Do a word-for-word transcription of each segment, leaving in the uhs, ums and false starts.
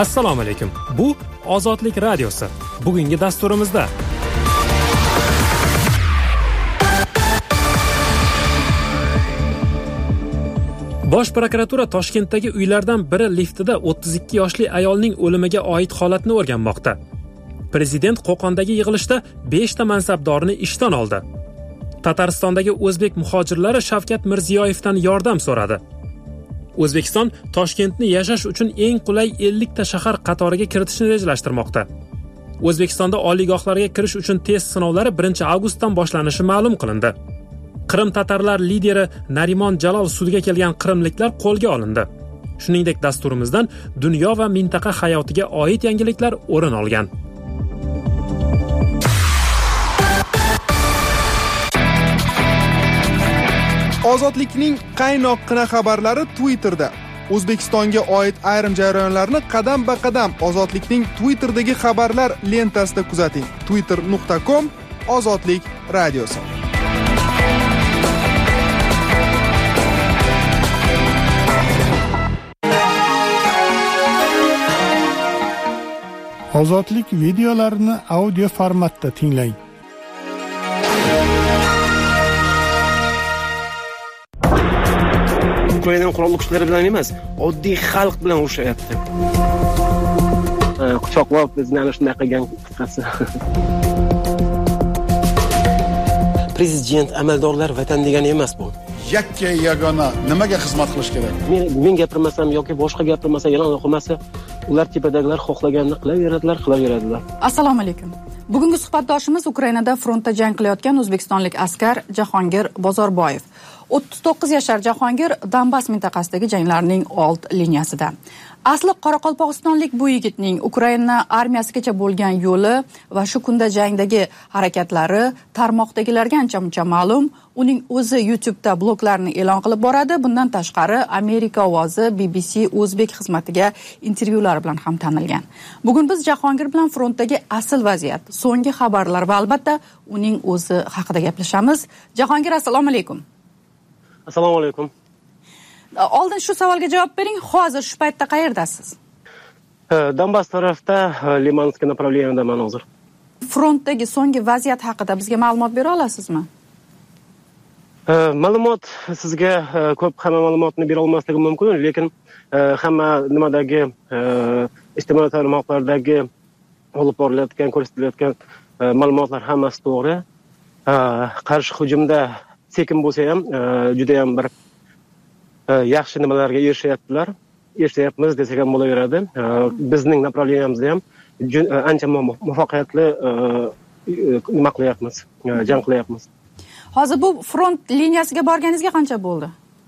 Assalomu alaykum. Bu Ozodlik radiosi. Bugungi dasturimizda Bosh prokuratura Toshkentdagi uylardan biri liftida o'ttiz ikki yoshli ayolning o'limiga oid holatni o'rganmoqda. Prezident Qo'qondagi yig'ilishda besh ta mansabdorni ishdan oldi. Tataristondagi o'zbek muhojirlari Shavkat Mirziyoyevdan yordam so'radi. O'zbekiston Toshkentni yashash uchun eng qulay ellik ta shahar qatoriga kiritishni rejalashtirmoqda. O'zbekistonda oliygohlarga kirish uchun test sinovlari birinchi avgustdan boshlanishi ma'lum qilindi. Qrim tatarlar lideri Narimon Jalol sudga kelgan qrimliklar qo'lga olindi. Shuningdek, dasturimizdan dunyo va mintaqa hayotiga oid yangiliklar o'rin olgan. Ozodlikning qaynoqqina xabarlari Twitterda. O'zbekistonga oid ayrim jarayonlarni qadam-ba-qadam Ozodlikning Twitterdagi xabarlar lentasida kuzating. twitter nuqta com Ozodlik radiosi. Ozodlik videolarini audio formatda tinglang. Ukraina qurolli kuchlari bilan emas, oddiy xalq bilan urushyapti. Quchoqlab bizni ana shunday qilgan qisqasi. Prezident amaldorlar vatan degani emas bu. Yakka yagona nimaga xizmat qilish kerak? Men men gapirmasam yoki boshqa gapirmasa, e'lon qilmasa, ular tepadagilar xohlaganini qilaveradilar, qilaveradilar. Assalomu alaykum. Bugungi suhbatdoshimiz Ukrainada frontda jang qilayotgan o'zbekistonlik askar Jahongir Bozorboyev. o'ttiz to'qqiz yashar Jahongir Donbass mintaqasidagi janglarning old liniyasida. Asli Qoraqalpog'istonlik bu yigitning Ukraina armiyasigacha bo'lgan yo'li va shu kunda jangdagi harakatlari tarmoqdagilarga ancha-muncha ma'lum. Uning o'zi YouTube'da bloglarni e'lon qilib boradi. Bundan tashqari Amerika ovozi, B B C o'zbek xizmatiga intervyular bilan ham tanilgan. Bugun biz Jahongir bilan frontdagi asl vaziyat, so'nggi xabarlar va albatta uning o'zi haqida gaplashamiz. Jahongir, assalomu alaykum. Assalomu alaykum. Oldin shu savolga javob bering. Hozir shu paytda qayerdasiz? Donbass tarafda, Limanskiy направлениеdaman hozir. Frontdagi so'nggi vaziyat haqida bizga ma'lumot bera olasizmi? Ma'lumot sizga ko'p hamma ma'lumotni bera olmasligim mumkin, lekin hamma nimadagi ijtimoiy tarmoqlardagi olib borilayotgan, ko'rsatilayotgan ma'lumotlar hammasi to'g'ri. Qarshi hujumda sekin bo'lsa ham juda ham bir yaxshi nimalarga erishyaptilar. Erishyapmiz desak ham bo'laveradi. Bizning направлениямizda ham ancha muvaffaqiyatli nima qilyapmiz, jang qilyapmiz. Hozir bu front liniyasiga borganingizga qancha bo'ldi?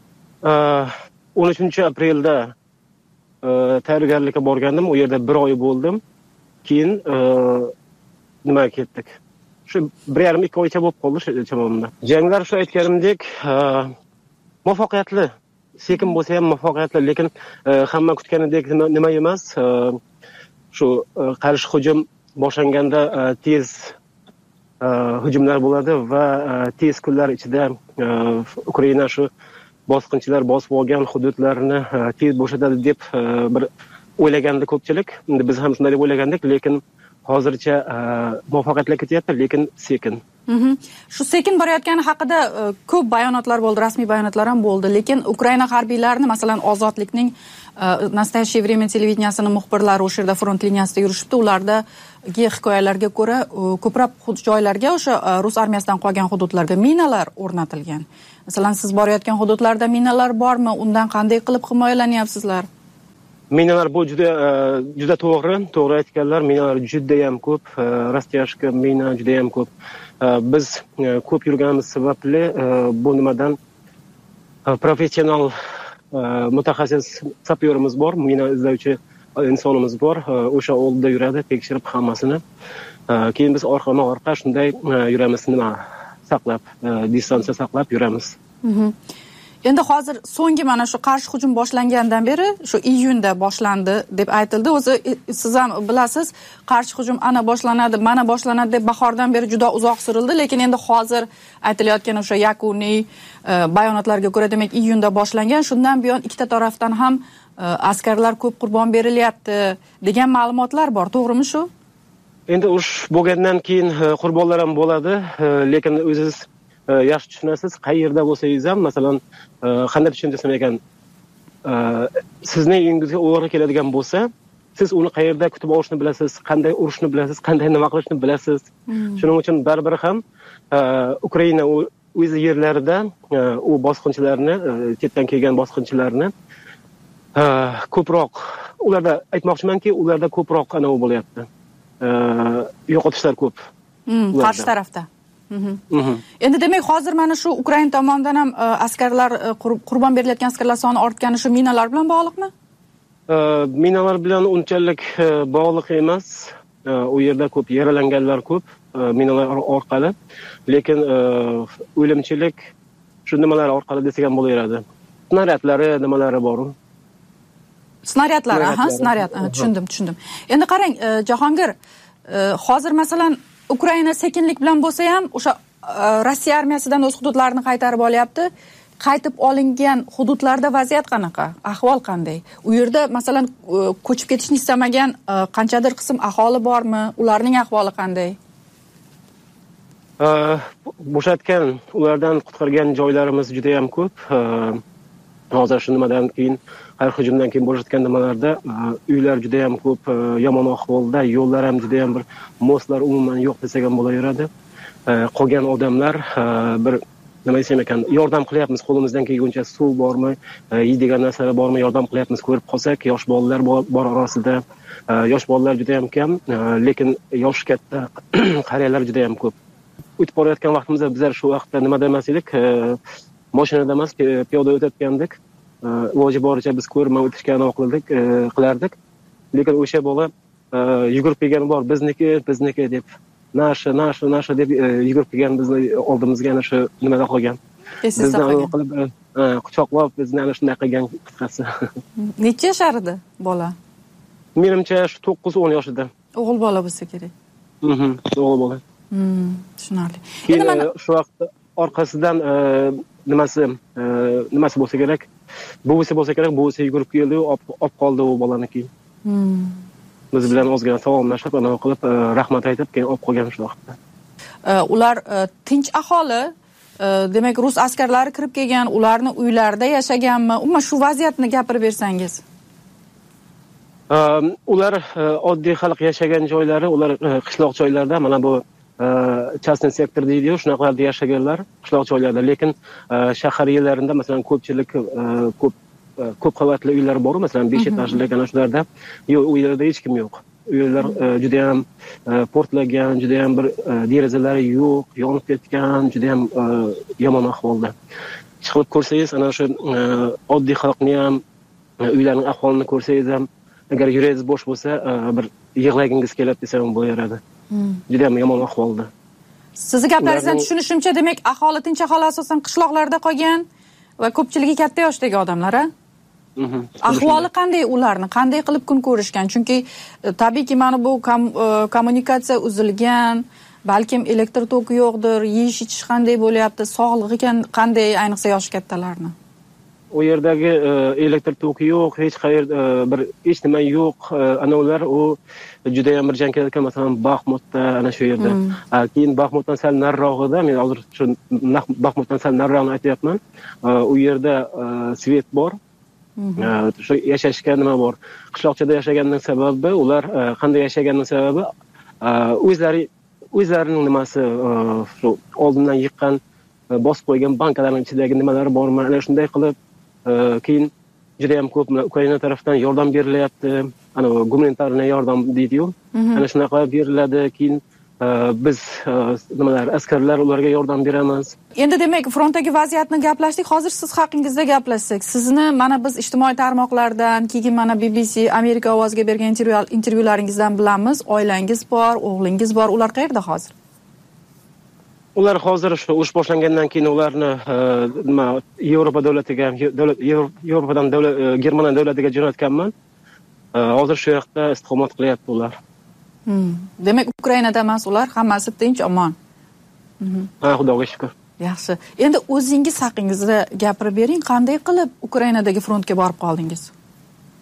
o'n uchinchi aprelda tayyorgarlikka borgandim. U yerda bir oy bo'ldim. Keyin nimaga ketdik? Shu bir yarim ikki oycha bo'lib qoldi chamamda. Janglar shu aytganimdek muvaffaqiyatli, sekin bo'lsa ham muvaffaqiyatli, lekin hamma kutganidek nima emas. Shu qarshi hujum boshlanganda tez hujumlar bo'ladi va tez kunlar ichida Ukraina shu bosqinchilar bosib olgan hududlarni tez bo'shatadi deb bir o'ylagandi ko'pchilik. Biz ham shunday deb o'ylagandik, lekin hozircha muvaffaqiyatli ketyapti, lekin sekin. Shu sekin borayotgani haqida ko'p bayonotlar bo'ldi, rasmiy bayonotlar ham bo'ldi, lekin Ukraina harbiylarini, masalan, Ozodlikning Nastoyaщее время televideniyasining muxbirlari o'sha yerda front liniyasida yurishibdi. Ulardagi hikoyalarga ko'ra, ko'plab joylarga, o'sha rus armiyasidan qolgan hududlarga minalar o'rnatilgan. Masalan, siz borayotgan hududlarda minalar bormi? Undan qanday qilib himoyalanyapsizlar? Minalar bu juda juda to'g'ri, to'g'ri aytganlar. Minalar juda ham ko'p, rastiyashka mina juda ham ko'p. Biz ko'p yurganimiz sababli bu nimadan professional mutaxassis sapyorimiz bor, mina izlovchi insonimiz bor. O'sha oldida yuradi, tekshirib hammasini. Keyin biz orqama-orqa shunday yuramiz, nima saqlab, distansiya saqlab yuramiz. Endi hozir so'nggi mana shu qarshi hujum boshlangandan beri shu iyunda boshlandi deb aytildi. O'zi siz ham bilasiz, qarshi hujum ana boshlanadi, mana boshlanadi deb bahordan beri juda uzoq surildi, lekin endi hozir aytilayotgan o'sha yakuniy bayonotlarga ko'ra, demak iyunda boshlangan. Shundan buyon ikkita tarafdan ham askarlar ko'p qurbon berilyapti degan ma'lumotlar bor, to'g'rimi shu? Endi urush bo'lgandan keyin qurbonlar ham bo'ladi, lekin o'zingiz yaxshi tushunasiz, qayerda bo'lsangiz ham, masalan, qanday tushuntirsam ekan, sizning uyingizga o'g'ri keladigan bo'lsa, siz uni qayerda kutib olishni bilasiz, qanday urishni bilasiz, qanday nima qilishni bilasiz. Shuning uchun baribir ham Ukraina o'z yerlarida u bosqinchilarni, chetdan kelgan bosqinchilarni ko'proq, ularda aytmoqchimanki, ularda ko'proq ana u bo'lyapti. Yo'qotishlar ko'p. Qarshi tarafda. Endi demak, hozir mana shu Ukraina tomonidan ham askarlar, qurbon berilayotgan askarlar soni ortgani shu minalar bilan bog'liqmi? Minalar bilan unchalik bog'liq emas. U yerda ko'p yaralanganlar ko'p minalar orqali, lekin o'limchilik shu nimalar orqali desak ham bo'laveradi. Snaryadlari, nimalari bor. Snaryadlar, aha, snaryad, tushundim, tushundim. Endi qarang, Jahongir, hozir masalan Ukraina sekinlik bilan bo'lsa ham o'sha Rossiya armiyasidan o'z hududlarini qaytarib olyapti. Qaytib olingan hududlarda vaziyat qanaqa? Ahvol qanday? U yerda masalan ko'chib ketishni istamagan qanchadir qism aholi bormi? Ularning ahvoli qanday? Bo'shatgan, ulardan qutqargan joylarimiz juda ham ko'p. Hozir shu nimadan keyin, har hujumdan keyin bo'layotgan nimalarda uylar juda ham ko'p yomon ahvolda, yo'llar ham juda ham bir mostlar umuman yo'q desak ham bo'laveradi. Qolgan odamlar bir nima desam ekan, yordam qilyapmiz, qo'limizdan kelguncha suv bormi, yeydigan narsalar bormi, yordam qilyapmiz, ko'rib qolsak, yosh bolalar bor orasida. Yosh bolalar juda ham kam, lekin yoshi katta qariyalar juda ham ko'p. O'tib borayotgan vaqtimizda bizlar shu vaqtda nima demas edik, mashinada emas, piyoda o'tayotgandik. Iloji boricha biz ko'rmay o'tishga anaqa qildik, qilardik. Lekin o'sha bola yugurib kelgani bor, bizniki, bizniki deb. Nashi, nashi, nashi deb yugurib kelgan bizni oldimizga ana shu nimada qolgan. Bizni anaqa qilib, quchoqlab bizni ana shunday qilgan qisqasi. Necha yashar edi bola? Menimcha shu to'qqiz o'n yoshida. O'g'il bola bo'lsa kerak. Mhm, o'g'il bola. Hmm, tushunarli. Endi mana shu vaqtda orqasidan nimasi, nimasi bo'lsa kerak, buvisi bo'lsa kerak, buvisi yugurib keldi, olib qoldi u bolani keyin. Hmm. Biz bilan ozgina salomlashib, anaqa qilib, rahmat aytib, keyin olib qolgan shu vaqtda. Ular tinch aholi, demak, rus askarlari kirib kelgan, ularni uylarida yashaganmi? Umuman shu vaziyatni gapirib bersangiz. Ular oddiy xalq yashagan joylari, ular qishloq joylarda, mana bu частный sektor deydi-yu, shunaqalarda yashaganlar, qishloq joylarda, lekin shahar yerlarida masalan ko'pchilik ko'p ko'p qavatli uylar bor, masalan besh etajli ana shularda, yo'q, u yerda hech kim yo'q. Uylar juda ham portlagan, juda ham bir derazalari yo'q, yonib ketgan, juda ham yomon ahvolda. Chiqib ko'rsangiz, ana shu oddiy xalqni ham, uylarning ahvolini ko'rsangiz ham, agar yurangiz bo'sh bo'lsa, bir yig'lagingiz keladi desam bo'laveradi. Juda ham yomon ahvolda. Sizni gaplaringizdan tushunishimcha, demak, aholi tinch aholi asosan qishloqlarda qolgan va ko'pchiligi katta yoshdagi odamlar, a? Ahvoli qanday ularni? Qanday qilib kun ko'rishgan? Chunki tabiiyki mana bu kommunikatsiya uzilgan, balkim elektr toki yo'qdir, yeyish ichish qanday bo'lyapti, sog'lig'i qanday, ayniqsa yosh kattalarni? U yerdagi elektr toki yo'q, hech qayerda bir hech nima yo'q. Ana ular u juda ham bir jang kelayotgan, masalan, Baxmutda, ana shu yerda. Keyin Baxmutdan sal nariroqda, men hozir shu Baxmutdan sal nariroqni aytyapman. U yerda svet bor. Shu yashashga nima bor? Qishloqchada yashaganning sababi, ular qanday yashaganning sababi o'zlari o'zlarining nimasi, shu oldindan yiqqan, bosib qo'ygan bankalarning ichidagi nimalar bormi, ana shunday qilib, keyin juda ham ko'p Ukraina tarafdan yordam berilyapti. Ana gumanitarniy yordam deydi-yu. Ana shunaqa beriladi. Keyin biz nimalar, askarlar ularga yordam beramiz. Endi demak, frontdagi vaziyatni gaplashdik. Hozir siz haqingizda gaplashsak, sizni mana biz ijtimoiy tarmoqlardan, keyin mana B B C Amerika ovoziga bergan intervyularingizdan bilamiz. Oilangiz bor, o'g'lingiz bor. Ular qayerda hozir? Ular hozir shu urush boshlangandan keyin ularni nima Yevropa davlatiga, davlat Yevropadan davlat Germaniya davlatiga jo'natganman. Hozir shu yoqda istiqomat qilyapti ular. Demak, Ukrainada emas ular, hammasi tinch, omon. Ha, Xudoga shukr. Yaxshi. Endi o'zingiz haqingizda gapirib bering, qanday qilib Ukrainadagi frontga borib qoldingiz?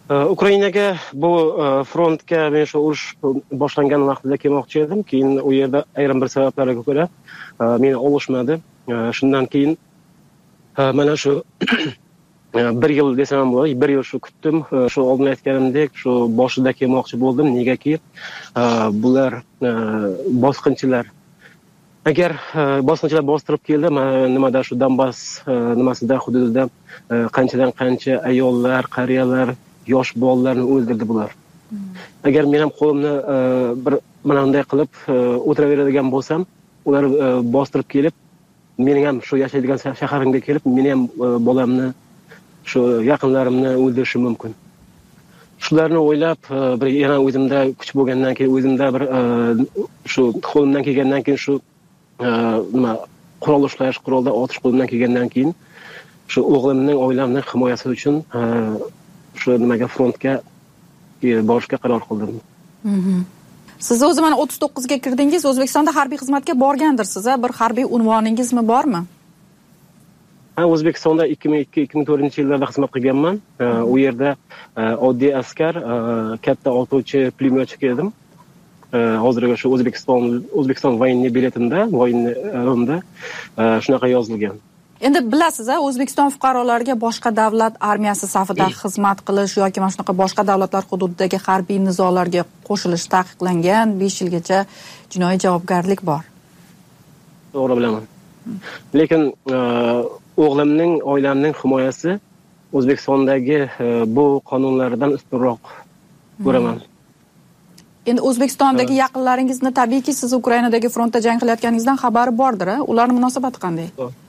Ukrainaga bu frontga men shu urush boshlangan vaqtida kelmoqchi edim. Keyin u yerda ayrim bir sabablarga ko'ra meni olishmadi. Shundan keyin mana shu bir yil desam bo'ladi, bir yil shu kutdim. Shu oldin aytganimdek, shu boshida kelmoqchi bo'ldim. Negaki bular bosqinchilar agar bosqinchilar bostirib keldi, nimada shu Donbass nimasida hududida qanchadan qancha ayollar, qariyalar, yosh bolalarni o'ldirdi bular. Agar men ham qo'limni bir mana bunday qilib o'tiraveradigan bo'lsam, ular bostirib kelib, mening ham shu yashaydigan shaharimga kelib, meni ham bolamni, shu yaqinlarimni o'ldirishi mumkin. Shularni o'ylab, bir yana o'zimda kuch bo'lgandan keyin, o'zimda bir shu qo'limdan kelgandan keyin shu nima qurol ushlash, qurolda otish qo'limdan kelgandan keyin shu o'g'limning, oilamning himoyasi uchun shu nimaga frontga borishga qaror qildim. Siz o'zi mana o'ttiz to'qqizga kirdingiz, O'zbekistonda harbiy xizmatga borgandirsiz, bir harbiy unvoningizmi bormi? Ha, O'zbekistonda ikki ming ikki ikki ming to'rtinchi yillarda xizmat qilganman. U yerda oddiy askar, katta otuvchi, pulemyotchi edim. Hozirga shu O'zbekiston O'zbekiston voyenniy biletimda, voyenniyda shunaqa yozilgan. Endi bilasiz, O'zbekiston fuqarolariga boshqa davlat armiyasi safida xizmat qilish yoki mana shunaqa boshqa davlatlar hududidagi harbiy nizolarga qo'shilish taqiqlangan, besh yilgacha jinoiy javobgarlik bor. To'g'ri bilaman. Lekin o'g'limning, oilamning himoyasi O'zbekistondagi bu qonunlardan ustunroq ko'raman. Endi O'zbekistondagi yaqinlaringizni tabiiyki siz Ukrainadagi frontda jang qilayotganingizdan xabari bordir, ularning munosabati qanday?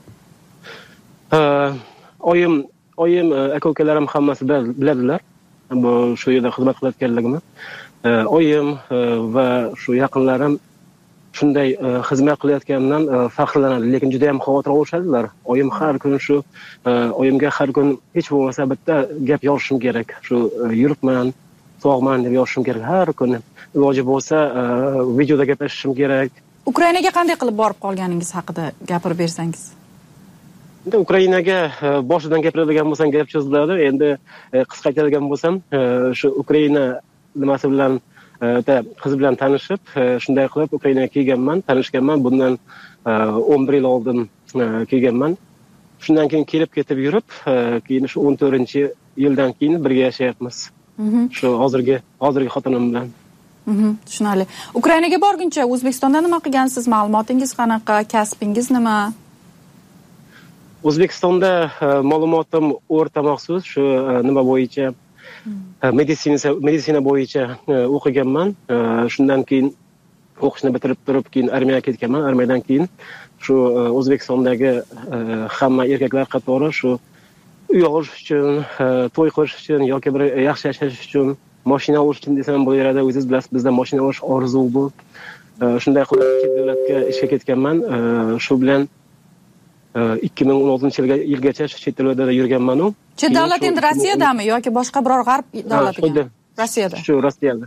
Oyim, oyim aka-ukalarim hammasi biladilar. Bu shu yerda xizmat qilayotganligimni. Oyim va shu yaqinlarim shunday xizmat qilayotgandan faxrlanadi, lekin juda ham xavotir olishadilar. Oyim har kun shu oyimga har kun hech bo'lmasa bitta gap yozishim kerak. Shu yuribman, sog'man deb yozishim kerak har kun. Iloji bo'lsa videoda gaplashishim kerak. Ukrainaga qanday qilib borib qolganingiz haqida gapirib bersangiz? Endi Ukrainaga boshidan gapiradigan bo'lsam gap cho'ziladi. Endi qisqa aytadigan bo'lsam, shu Ukraina nimasi bilan qiz bilan tanishib, shunday qilib Ukrainaga kelganman, tanishganman. Bundan o'n bir yil oldin kelganman. Shundan keyin kelib ketib yurib, keyin shu o'n to'rtinchi yildan keyin birga yashayapmiz. Shu hozirgi hozirgi xotinim bilan. Tushunarli. Ukrainaga borguncha O'zbekistonda nima qilgansiz? Ma'lumotingiz qanaqa? Kasbingiz nima? O'zbekistonda ma'lumotim o'rta maxsus, shu nima bo'yicha meditsina meditsina bo'yicha o'qiganman. Shundan keyin o'qishni bitirib turib, keyin armiyaga ketganman. Armiyadan keyin shu O'zbekistondagi hamma erkaklar qatori shu uy olish uchun, to'y qilish uchun yoki bir yaxshi yashash uchun, mashina olish uchun desam bo'laveradi. O'zingiz bilasiz, bizda mashina olish orzu bu. Shunday qilib chet davlatga ishga ketganman. Shu bilan ikki ming o'n oltinchi yilgacha chet davlatda yurganman. Chet davlat endi Rossiyadami yoki boshqa biror g'arb davlatida? Rossiyada. Shu Rossiyada.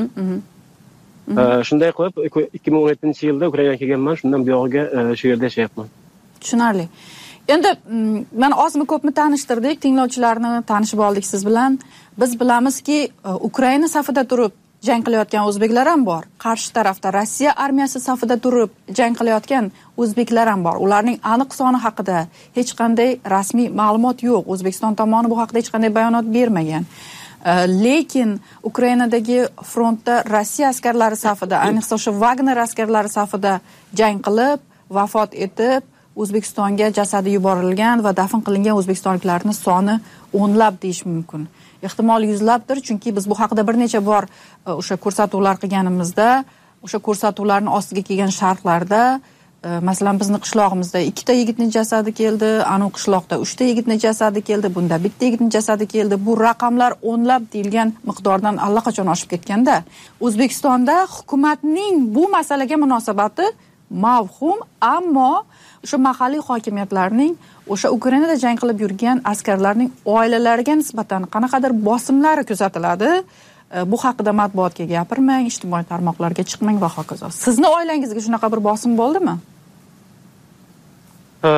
Shunday qilib ikki ming o'n yettinchi yilda Ukrainaga kelganman. Shundan buyog'iga shu yerda yashayapman. Tushunarli. Endi men ozmi ko'pmi tanishtirdik, tinglovchilarni tanishib oldik siz bilan. Biz bilamizki, Ukraina safida turib jang qilayotgan o'zbeklar ham bor. Qarshi tarafda Rossiya armiyasi safida turib jang qilayotgan o'zbeklar ham bor. Ularning aniq soni haqida hech qanday rasmiy ma'lumot yo'q. O'zbekiston tomoni bu haqida hech qanday bayonot bermagan. Lekin Ukrainadagi frontda Rossiya askarlari safida, ayniqsa o'sha Wagner askarlari safida jang qilib, vafot etib, O'zbekistonga jasadi yuborilgan va dafn qilingan o'zbekistonliklarning soni o'nlab deyish mumkin. Ehtimol yuzlabdir, chunki biz bu haqida bir necha bor o'sha ko'rsatuvlar qilganimizda, o'sha ko'rsatuvlarning ostiga kelgan sharhlarda, masalan, bizning qishlog'imizda ikkita yigitning jasadi keldi, anu qishloqda uchta yigitning jasadi keldi, bunda bitta yigitning jasadi keldi. Bu raqamlar o'nlab deyilgan miqdordan allaqachon oshib ketganda, O'zbekistonda hukumatning bu masalaga munosabati mavhum, ammo o'sha mahalliy hokimiyatlarning o'sha Ukrainada jang qilib yurgan askarlarning oilalariga nisbatan qanaqadir bosimlari kuzatiladi. Bu haqida matbuotga gapirmang, ijtimoiy tarmoqlarga chiqmang va hokazo. Sizni oilangizga shunaqa bir bosim bo'ldimi?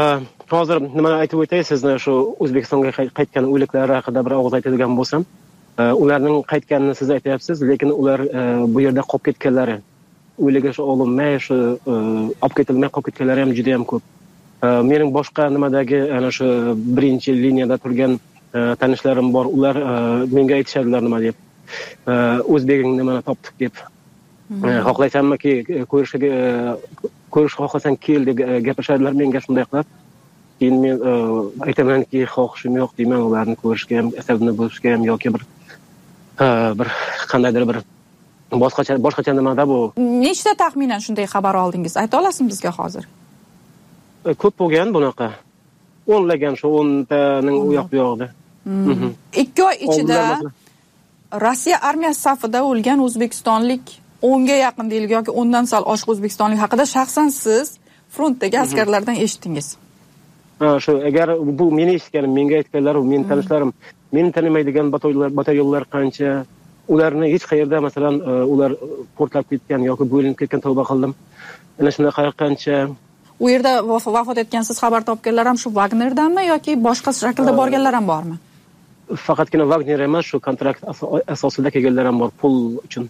Hozir nima aytib o'tay, sizni shu O'zbekistonga qaytgan o'liklar haqida bir og'iz aytadigan bo'lsam, ularning qaytganini siz aytyapsiz, lekin ular bu yerda qolib ketganlari, o'ylaga shu olinmay, shu olib ketilmay qolib ketganlari ham juda ham ko'p. Mening boshqa nimadagi ana shu birinchi liniyada turgan tanishlarim bor. Ular menga aytishadilar nima deb. O'zbeging nimani topdik deb. Xohlaysanmi-ki ko'rishga ko'rish xohlasan kel deb gapirishadilar menga shunday qilib. Keyin men aytamanki, xohishim yo'q deyman, ularni ko'rishga ham, asabni bo'lishga ham yoki bir bir qandaydir bir boshqacha boshqacha nimada bu. Nechta taxminan shunday xabar oldingiz? Ayta olasizmi bizga hozir? Ko'p bo'lgan bunaqa. o'nlagan shu o'ntaning u yoq bu yoqda. ikki oy ichida Rossiya armiyasi safida o'lgan o'zbekistonlik o'nga yaqin deylik yoki o'ndan sal oshiq o'zbekistonlik haqida shaxsan siz frontdagi askarlardan eshitdingiz. Ha, shu agar bu meni eshitganim, menga aytganlar, u men tanishlarim, meni tanimaydigan batalyonlar qancha, ularni hech qayerda masalan ular portlab ketgan yoki bo'linib ketgan tavba qildim. Ana shunaqa qancha u yerda vafot etgan siz xabar topganlar ham shu Wagnerdanmi yoki boshqa shaklda borganlar ham bormi? Faqatgina Wagner emas, shu kontrakt asosida kelganlar ham bor pul uchun.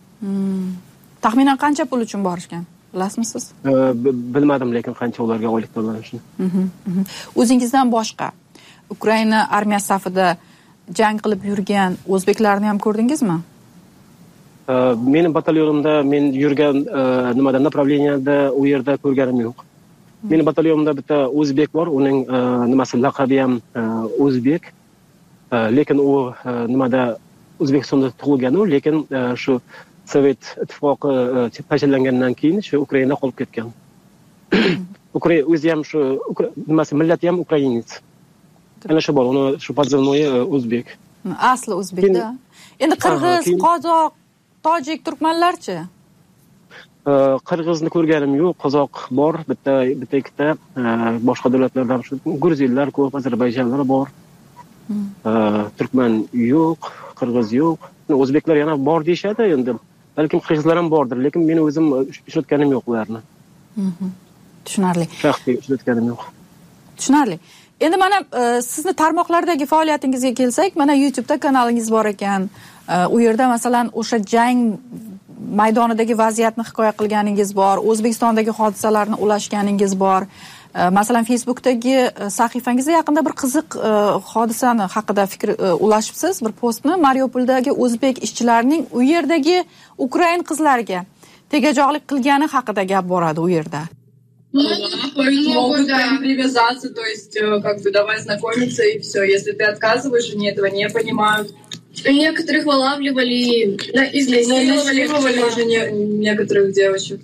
Taxminan qancha pul uchun borishgan? Bilasizmi siz? Bilmadim, lekin qancha ularga oylik to'lanishini. O'zingizdan boshqa Ukraina armiyasi safida jang qilib yurgan o'zbeklarni ham ko'rdingizmi? Meni batalyonimda men yurgan nimada направленияda u yerda ko'rganim yo'q. Meni batalyonimda bitta o'zbek bor, uning nimasi laqabi ham o'zbek. Lekin u nimada O'zbekistonda tug'ilgan, lekin shu Sovet ittifoqi parchalangandan keyin shu Ukrainada qolib ketgan. Ukraina o'zi ham shu nimasi millati ham ukrainец. Ana shu bor, uni shu pozivnoyi o'zbek. Asli o'zbekda. Endi qirg'iz, qozoq, tojik, turkmanlarchi? Qirg'izni ko'rganim yo'q, qozoq bor, bitta bitta ikkita, boshqa davlatlardan shu gruzillar ko'p, ozarbayjonlar bor. Turkman yo'q, qirg'iz yo'q. O'zbeklar yana bor deyshadi endi. Balkim qirg'izlar ham bordir, lekin men o'zim uchratganim yo'q ularni. Tushunarli. Shaxsiy uchratganim yo'q. Tushunarli. Endi mana sizni tarmoqlardagi faoliyatingizga kelsak, mana YouTube'da kanalingiz bor ekan. U yerda masalan o'sha jang maydonidagi vaziyatni hikoya qilganingiz bor, O'zbekistondagi hodisalarni ulashganingiz bor. Masalan Facebook'dagi sahifangizda yaqinda bir qiziq hodisani haqida fikr ulashibsiz, bir postni Mariupoldagi o'zbek ishchilarning u yerdagi ukrain qizlariga tegajog'lik qilgani haqida gap boradi u yerda. Могут прям привязаться, то есть как бы давай знакомиться и все. Если ты отказываешь, они этого не понимают. Некоторых вылавливали, да, изнасиловали уже некоторых девочек.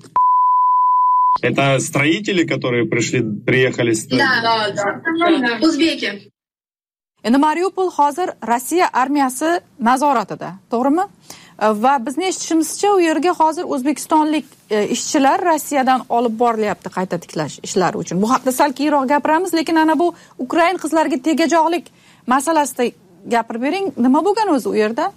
Это строители, которые пришли, приехали с... Да, да, да. Узбеки. Endi Mariupol hozir Rossiya armiyasi nazoratida, to'g'rimi? Va bizni eshitishimizcha u yerga hozir o'zbekistonlik ishchilar Rossiyadan olib borilyapti qayta tiklash ishlari uchun. Bu haqda sal keyinroq gapiramiz, lekin ana bu ukrain qizlariga tegajog'lik masalasida gapirib bering. Nima bo'lgan o'zi u yerda?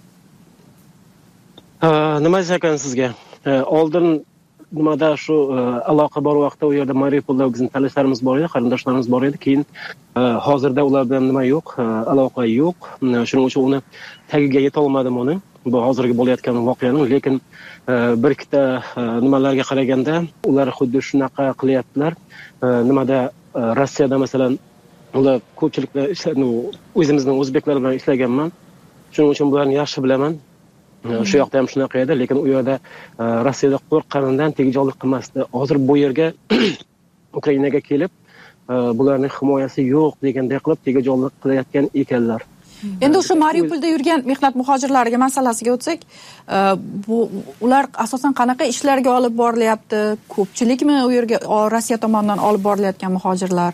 Nima ekan sizga? Oldin nimada shu aloqa bor vaqtda u yerda Mariupolda bizning tanishlarimiz bor edi, qarindoshlarimiz bor edi. Keyin hozirda ular bilan nima yo'q, aloqa yo'q. Shuning uchun uni tagiga yeta olmadim uni. Bu hozirgi bo'layotgan voqeaning, lekin bir ikkita nimalarga qaraganda ular xuddi shunaqa qilyaptilar. Nimada Rossiyada masalan ular ko'pchilikda ishlarni o'zimizning o'zbeklar bilan ishlaganman. Shuning uchun bularni yaxshi bilaman. Shu yoqda ham shunaqa edi, lekin u yerda Rossiyada qo'rqqanidan tegajog'lik qilmasdi. Hozir bu yerga Ukrainaga kelib, bularning himoyasi yo'q deganday qilib tegajog'lik qilayotgan ekanlar. Endi o'sha Mariupolda yurgan mehnat muhojirlariga masalasiga o'tsak, bu ular asosan qanaqa ishlarga olib borilyapti? Ko'pchilikmi u yerga Rossiya tomonidan olib borilayotgan muhojirlar?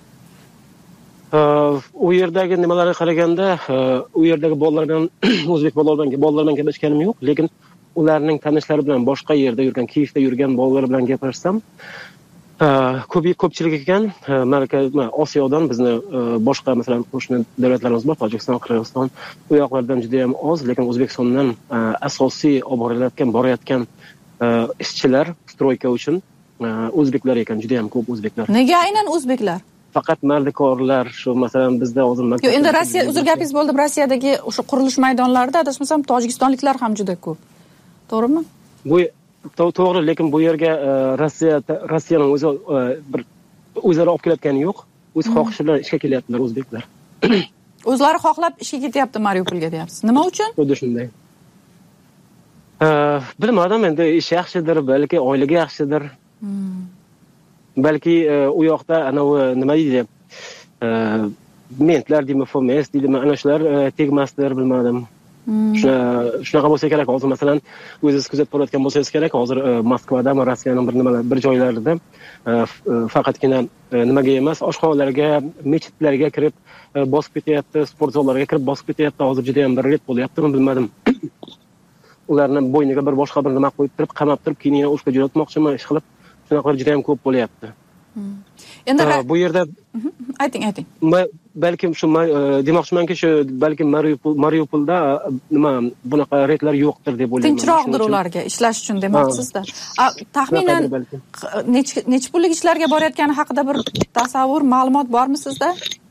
U yerdagi nimalarga qaraganda, u yerdagi bolalar bilan o'zbek bolalar bilan bolalar bilan gaplashganim yo'q, lekin ularning tanishlari bilan boshqa yerda yurgan, Kiyevda yurgan bolalar bilan gaplashsam, ko'p ko'pchilik ekan, Markaziy Osiyodan bizni boshqa masalan qo'shni davlatlarimiz bor, Tojikiston, Qirg'iziston, u yoqlardan juda ham oz, lekin O'zbekistondan asosiy olib borilayotgan, borayotgan ishchilar stroyka uchun o'zbeklar ekan, juda ham ko'p o'zbeklar. Nega aynan o'zbeklar? faqat mardikorlar shu masalan bizda hozir yo'q endi Rossiya uzr gapingiz bo'ldi Rossiyadagi o'sha qurilish maydonlarida adashmasam tojikistonliklar ham juda ko'p to'g'rimi bu to'g'ri lekin bu yerga Rossiya Rossiyaning o'zi bir o'zlari olib kelayotgani yo'q o'z xohishi bilan ishga kelyaptilar o'zbeklar o'zlari xohlab ishga ketyapti Mariupolga deyapsiz nima uchun xuddi shunday bilmadim endi ish yaxshidir balki oyligi yaxshidir balki u yoqda anavi nima deydi mentlar deydimi fomes deydimi ana shular tegmasdir bilmadim shunaqa bo'lsa kerak hozir masalan o'zingiz kuzatib borayotgan bo'lsangiz kerak hozir Moskvada Rossiyaning bir nimalar bir joylarida faqatgina nimaga emas oshxonalarga mechitlarga kirib bosib ketyapti sport zallariga kirib bosib ketyapti hozir juda ham bir ret bo'lyaptimi bilmadim ularni bo'yniga bir boshqa bir nima qo'yib turib qamab turib keyin yana o'shga jo'natmoqchimi ish qilib shunaqalar juda ham ko'p bo'lyapti endi bu yerda ayting ayting balkim shu demoqchimanki shu balkim Mariupol Mariupolda nima bunaqa retlar yo'qdir deb o'ylayman tinchroqdir ularga ishlash uchun demoqchisizda taxminan necha pullik ishlarga borayotgani haqida bir tasavvur ma'lumot bormi sizda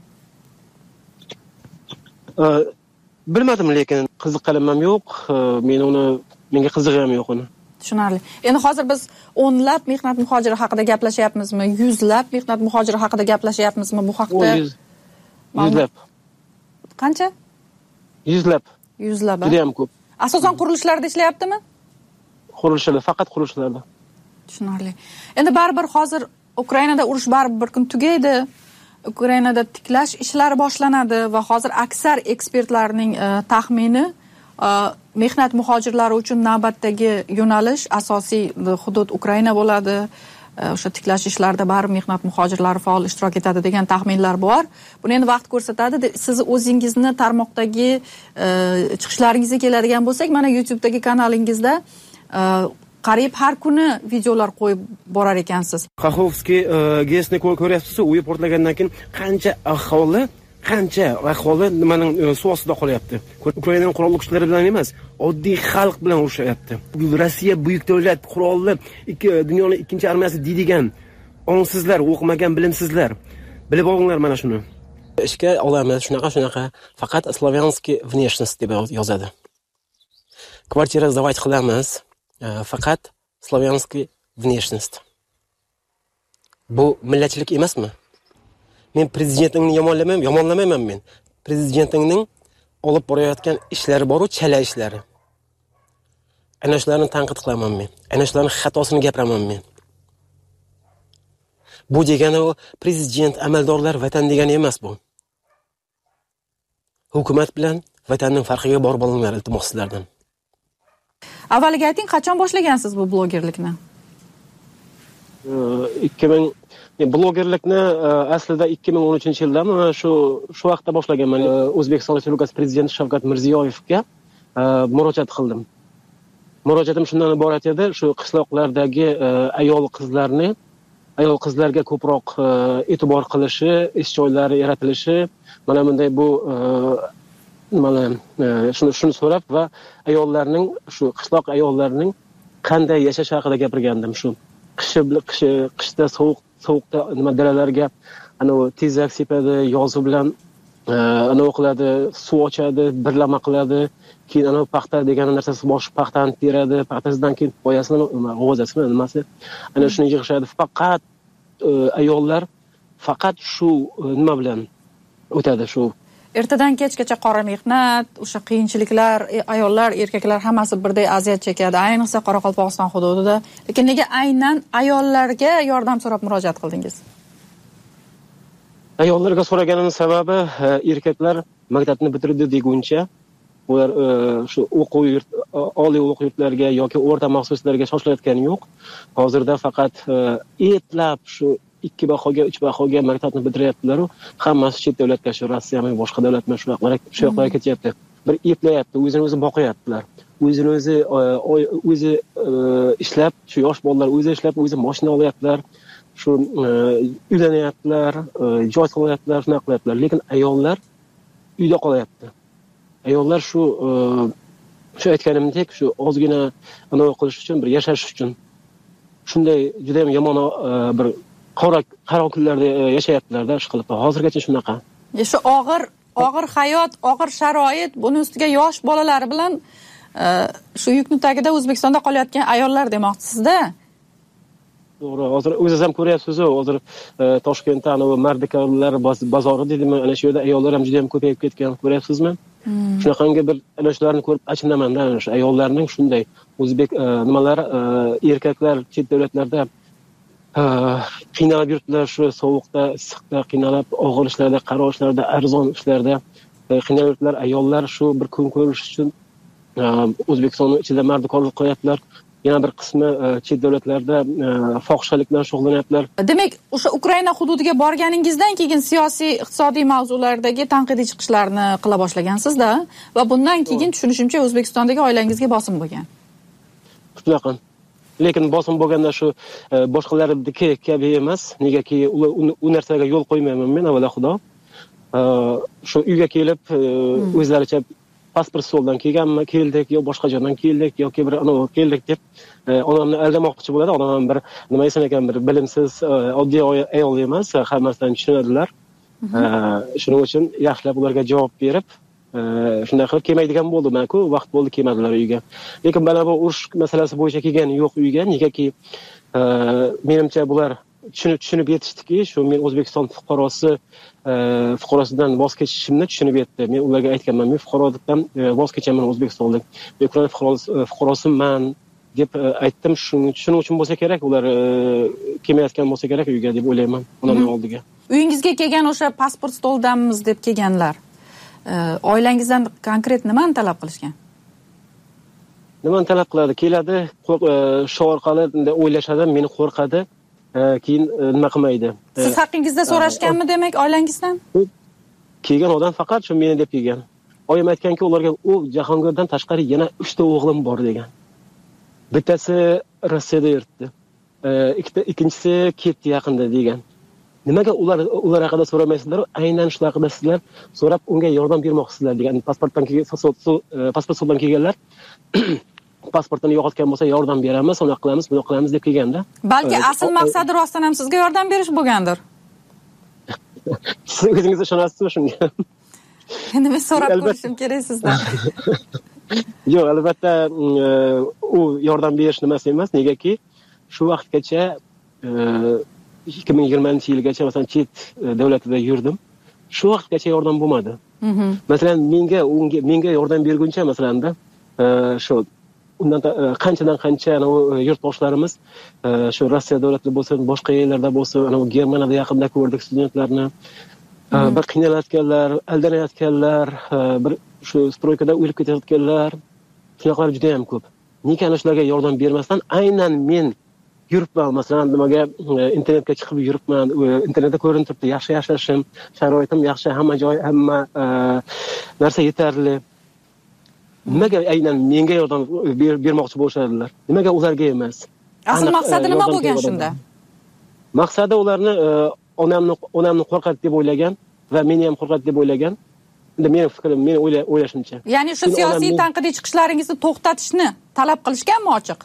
bilmadim lekin qiziqqanim ham yo'q men uni menga qizig'i ham yo'q uni tushunarli endi hozir biz o'nlab mehnat muhojiri haqida gaplashyapmizmi yuzlab mehnat muhojiri haqida gaplashyapmizmi bu haqda yuzlab qancha yuzlab yuzlab juda ham ko'p asosan qurilishlarda ishlayaptimi qurilishlarda faqat qurilishlarda tushunarli endi baribir hozir Ukrainada urush baribir bir kun tugaydi Ukrainada tiklash ishlari boshlanadi va hozir aksar ekspertlarning taxmini mehnat muhojirlari uchun navbatdagi yo'nalish asosiy hudud Ukraina bo'ladi o'sha tiklash ishlarida baribir mehnat muhojirlari faol ishtirok etadi degan taxminlar bor buni endi vaqt ko'rsatadi siz o'zingizni tarmoqdagi chiqishlaringizga keladigan bo'lsak mana YouTube'dagi kanalingizda qariyb har kuni videolar qo'yib borar ekansiz Kakhovskiy GESni ko'ryapsiz u portlagandan keyin qancha aholi qancha aholi nimaning suv ostida qolyapti Ukrainaning qurolli kuchlari bilan emas oddiy xalq bilan urushyapti Rossiya buyuk davlat qurolli dunyoning ikkinchi armiyasi deydigan ongsizlar o'qimagan bilimsizlar bilib olinglar mana shuni ishga olamiz shunaqa shunaqa faqat slavyanskiy внешность deb yozadi kvartira сдавать qilamiz faqat slavyanskiy внешность bu millatchilik emasmi men prezidentingni yomonlamayman yomonlamayman men prezidentingning olib borayotgan ishlari bor-ku chala ishlari ana shularni tanqid qilaman men ana shularning xatosini gapiraman men bu degani u prezident amaldorlar vatan degani emas bu hukumat bilan vatanning farqiga borib olinglar iltimos sizlardan avvaliga ayting qachon boshlagansiz bu blogerlikni ikki ming blogerlikni aslida ikki ming o'n uchinchi yilda shu shu vaqtda boshlaganman O'zbekiston Respublikasi prezidenti Shavkat Mirziyoyevga murojaat qildim murojaatim shundan iborat edi shu qishloqlardagi ayol qizlarni ayol qizlarga ko'proq e'tibor qilishi ish joylari yaratilishi mana bunday bu mana shuni shuni so'rab va ayollarning shu qishloq ayollarining qanday yashash haqida gapirgandim shu qishi qishi qishda sovuq sovuqda nima dalalarga ana tezak sepadi yozuv bilan ana qiladi suv ochadi birlama qiladi keyin ana paxta degan narsasi bosh paxtani teradi paxtasidan keyin boyasini g'o'zasini nimasi ana shuni yig'ishadi faqat ayollar faqat shu nima bilan o'tadi shu ertadan kechgacha qora mehnat o'sha qiyinchiliklar ayollar erkaklar hammasi birday aziyat chekadi ayniqsa Qoraqalpog'iston hududida lekin nega aynan ayollarga yordam so'rab murojaat qildingiz ayollarga so'raganimning sababi erkaklar maktabni bitirdi deguncha ular shu o'quv yurt oliy o'quv yurtlariga yoki o'rta maxsuslarga shoshilayotgani yo'q hozirda faqat etlab shu ikki bahoga uch bahoga maktabni bitiryaptilar-u hammasi chet davlatga shu Rossiyami boshqa davlatmi shu shu yoqlarga ketyapti bir eplayapti o'zini o'zi boqyaptilar o'zini o'zi o'zi ishlab shu yosh bolalar o'zi ishlab o'zi mashina olyaptilar shu uylanyaptilar joy solyaptilar shunaqa qilyaptilar lekin ayollar uyda qolyapti ayollar shu shu aytganimdek shu ozgina anavi qilish uchun bir yashash uchun shunday juda ham yomon bir qora qaro kunlarda yashayaptilar-da, ish qilib. Hozirgacha shunaqa. Shu og'ir og'ir hayot, og'ir sharoit, buni ustiga yosh bolalari bilan shu yukni tagida O'zbekistonda qolayotgan ayollar demoqchisizda. To'g'ri, hozir o'zingiz ham ko'ryapsiz-ku, hozir Toshkentda ana mardikorlar bozori deydimi, ana shu yerda ayollar ham juda ham ko'payib ketgan, ko'ryapsizmi? Shunaqangi bir ana shularni ko'rib achinamanda, o'sha ayollarning shunday o'zbek nimalar, erkaklar chet davlatlarda qiynalib yuribdilar, shu sovuqda, issiqda qiynalib, og'ir ishlarda, qaro ishlarda, arzon ishlarda qiynalib yuribdilar. Ayollar shu bir kun ko'rish uchun O'zbekistonning ichida mardikorlik qilyaptilar. Yana bir qismi chet davlatlarda fohishalik bilan shug'ullanyaptilar. Demak, o'sha Ukraina hududiga borganingizdan keyin siyosiy, iqtisodiy mavzulardagi tanqidiy chiqishlarni qila boshlagansiz-da va bundan keyin tushunishimcha O'zbekistondagi oilangizga bosim bo'lgan. Shunaqa. Lekin bosim bo'lganda shu boshqalardagi kabi emas. Negaki u narsaga yo'l qo'ymayman men avvalo xudo. Shu uyga kelib o'zlaricha pasport stoldan kelganmi, keldik, yo boshqa joydan keldik, yoki bir ana keldik deb onamni aldamoqchi bo'ladi. Onam bir nima esan ekan, bir bilimsiz, oddiy ayol emas, hammasini tushunadilar. Shuning uchun yaxshilab ularga javob berib, shunday qilib kelmaydigan bo'ldim-ku, vaqt bo'ldi kelmadilar uyga. Lekin mana bu urush masalasi bo'yicha kelgani yo'q uyga, negaki menimcha bular tushunib tushunib yetishdiki, shu men O'zbekiston fuqarosi fuqarosidan voz kechishimni tushunib yetdi. Men ularga aytganman, men fuqarolikdan voz kechaman, o'zbekistonlik. Men Ukraina fuqarosiman deb aytdim. Shuning uchun bo'lsa kerak, ular kelmayotgan bo'lsa kerak uyga deb o'ylayman, onamning oldiga. Uyingizga kelgan o'sha pasport stoldanmiz deb kelganlar. Oilangizdan konkret nimani talab qilishgan? Nimani talab qiladi? Keladi, shu orqali o'ylashadi, meni qo'rqadi. Keyin nima qilmaydi. Siz haqingizda so'rashganmi demak oilangizdan? Kelgan odam faqat shu meni deb kelgan. Oyim aytganki, ularga u Jahongirdan tashqari yana uchta o'g'lim bor degan. Bittasi Rossiyada yuribdi. Ikkita ikkinchisi ketdi yaqinda degan. Nimaga ular ular haqida so'ramaysizlar? Aynan shu haqida sizlar so'rab unga yordam bermoqchisizlar degan. Pasportdan kelgan pasport so'ldan kelganlar pasportini yo'qotgan bo'lsa yordam beramiz, uni qilamiz, buni qilamiz deb kelganda. Balki asl maqsadi rostdan ham sizga yordam berish bo'lgandir. Siz o'zingiz ishonasizmi shunga? Endi men so'rab ko'rishim kerak sizdan. Yo'q, albatta u yordam berish nimasi emas, negaki shu vaqtgacha ikki ming yigirmanchi yilgacha masalan chet davlatida yurdim. Shu vaqtgacha yordam bo'lmadi. Masalan, menga unga menga yordam berguncha masalanda shu undan qanchadan qancha yurtdoshlarimiz shu Rossiya davlatida bo'lsin, boshqa yerlarda bo'lsin, ana Germaniyada yaqinda ko'rdik studentlarni. Bir qiynalayotganlar, aldanayotganlar, bir shu stroykada o'lib ketayotganlar, shunaqalar juda ham ko'p. Nega ana shularga yordam bermasdan aynan men yuribman, masalan, nimaga internetga chiqib yuribman, internetda ko'rinib turibdi, yaxshi yashashim, sharoitim yaxshi, hamma joy, hamma narsa yetarli. Nimaga aynan menga yordam bermoqchi bo'lishadilar? Nimaga ularga emas? Asl maqsadi nima bo'lgan shunda? Maqsadi ularni onamni onamni qo'rqadi deb o'ylagan va meni ham qo'rqadi deb o'ylagan. Endi mening fikrim, men o'ylashimcha. Ya'ni shu siyosiy tanqidiy chiqishlaringizni to'xtatishni talab qilishganmi ochiq?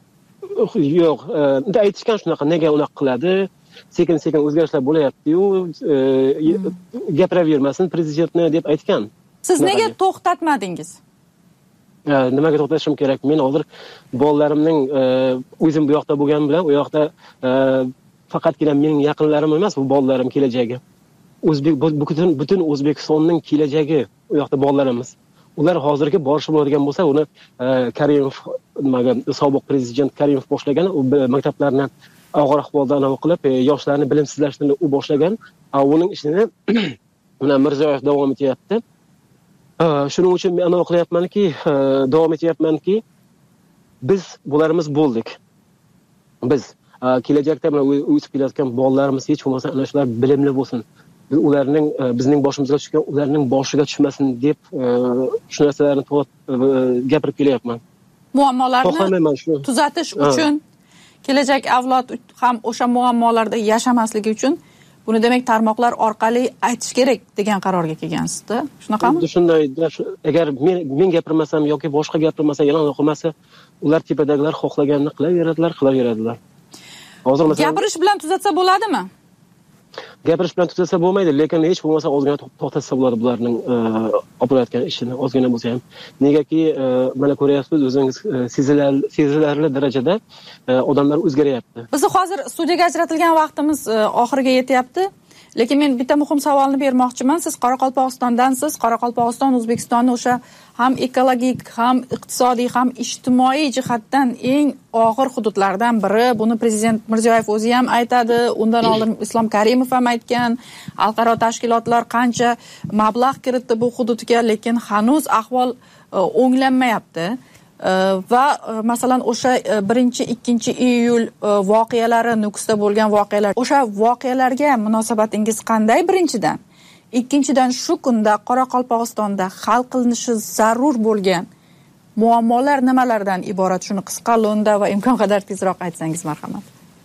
Yo'q, endi aytishgan shunaqa, nega unaqa qiladi? Sekin-sekin o'zgarishlar bo'layapti-yu, gapiravermasin prezidentni deb aytgan. Siz nega to'xtatmadingiz? Nimaga to'xtatishim kerak? Men hozir bolalarimning o'zim bu yoqda bo'lgan bilan, u yoqda faqatgina mening yaqinlarim emas, bu bolalarim kelajagi. O'zbek butun butun O'zbekistonning kelajagi u yoqda bolalarimiz. Ular hozirgi borishib bo'ladigan bo'lsa, uni Karimov nimaga sobiq prezident Karimov boshlagan, u maktablarni og'ir ahvolda anav qilib, yoshlarni bilimsizlashtirishni u boshlagan. Uning ishini uni Mirziyoyev davom etyapti. Shuning uchun men anav qilyapmanki, davom etyapmanki, biz bularimiz bo'ldik. Biz kelajakda mana o'sib kelayotgan bolalarimiz hech bo'lmasa ana shular bilimli bo'lsin. Biz ularning bizning boshimizga tushgan ularning boshiga tushmasin deb shu narsalarni gapirib kelyapman. Muammolarni tuzatish uchun, kelajak avlod ham o'sha muammolarda yashamasligi uchun buni demak tarmoqlar orqali aytish kerak degan qarorga kelgansiz-da. Shunaqami? Shunday, agar men men gapirmasam yoki boshqa gapirmasa, yana qilmasa, ular tepadagilar xohlaganini qilaveradilar, qilaveradilar. Hozir masalan gapirish bilan tuzatsa bo'ladimi? Gapirish bilan tuzatsa bo'lmaydi, lekin hech bo'lmasa ozgina to'xtatsa bo'ladi bularning olib borayotgan ishini, ozgina bo'lsa ham. Negaki, mana ko'ryapsiz, o'zingiz sezilarli darajada odamlar o'zgaryapti. Biz hozir studiyaga ajratilgan vaqtimiz oxiriga yetyapti. Lekin men bitta muhim savolni bermoqchiman. Siz Qoraqalpog'istondansiz. Qoraqalpog'iston O'zbekistonni o'sha ham ekologik, ham iqtisodiy, ham ijtimoiy jihatdan eng og'ir hududlardan biri. Buni prezident Mirziyoyev o'zi ham aytadi. Undan oldin Islom Karimov ham aytgan. Xalqaro tashkilotlar qancha mablag' kiritdi bu hududga, lekin hanuz ahvol o'nglanmayapti. Va masalan o'sha birinchi ikkinchi iyul voqealari, Nukusda bo'lgan voqealar, o'sha voqealarga munosabatingiz qanday birinchidan? Ikkinchidan, shu kunda Qoraqalpog'istonda hal qilinishi zarur bo'lgan muammolar nimalardan iborat? Shuni qisqa, lo'nda va imkon qadar tezroq aytsangiz marhamat.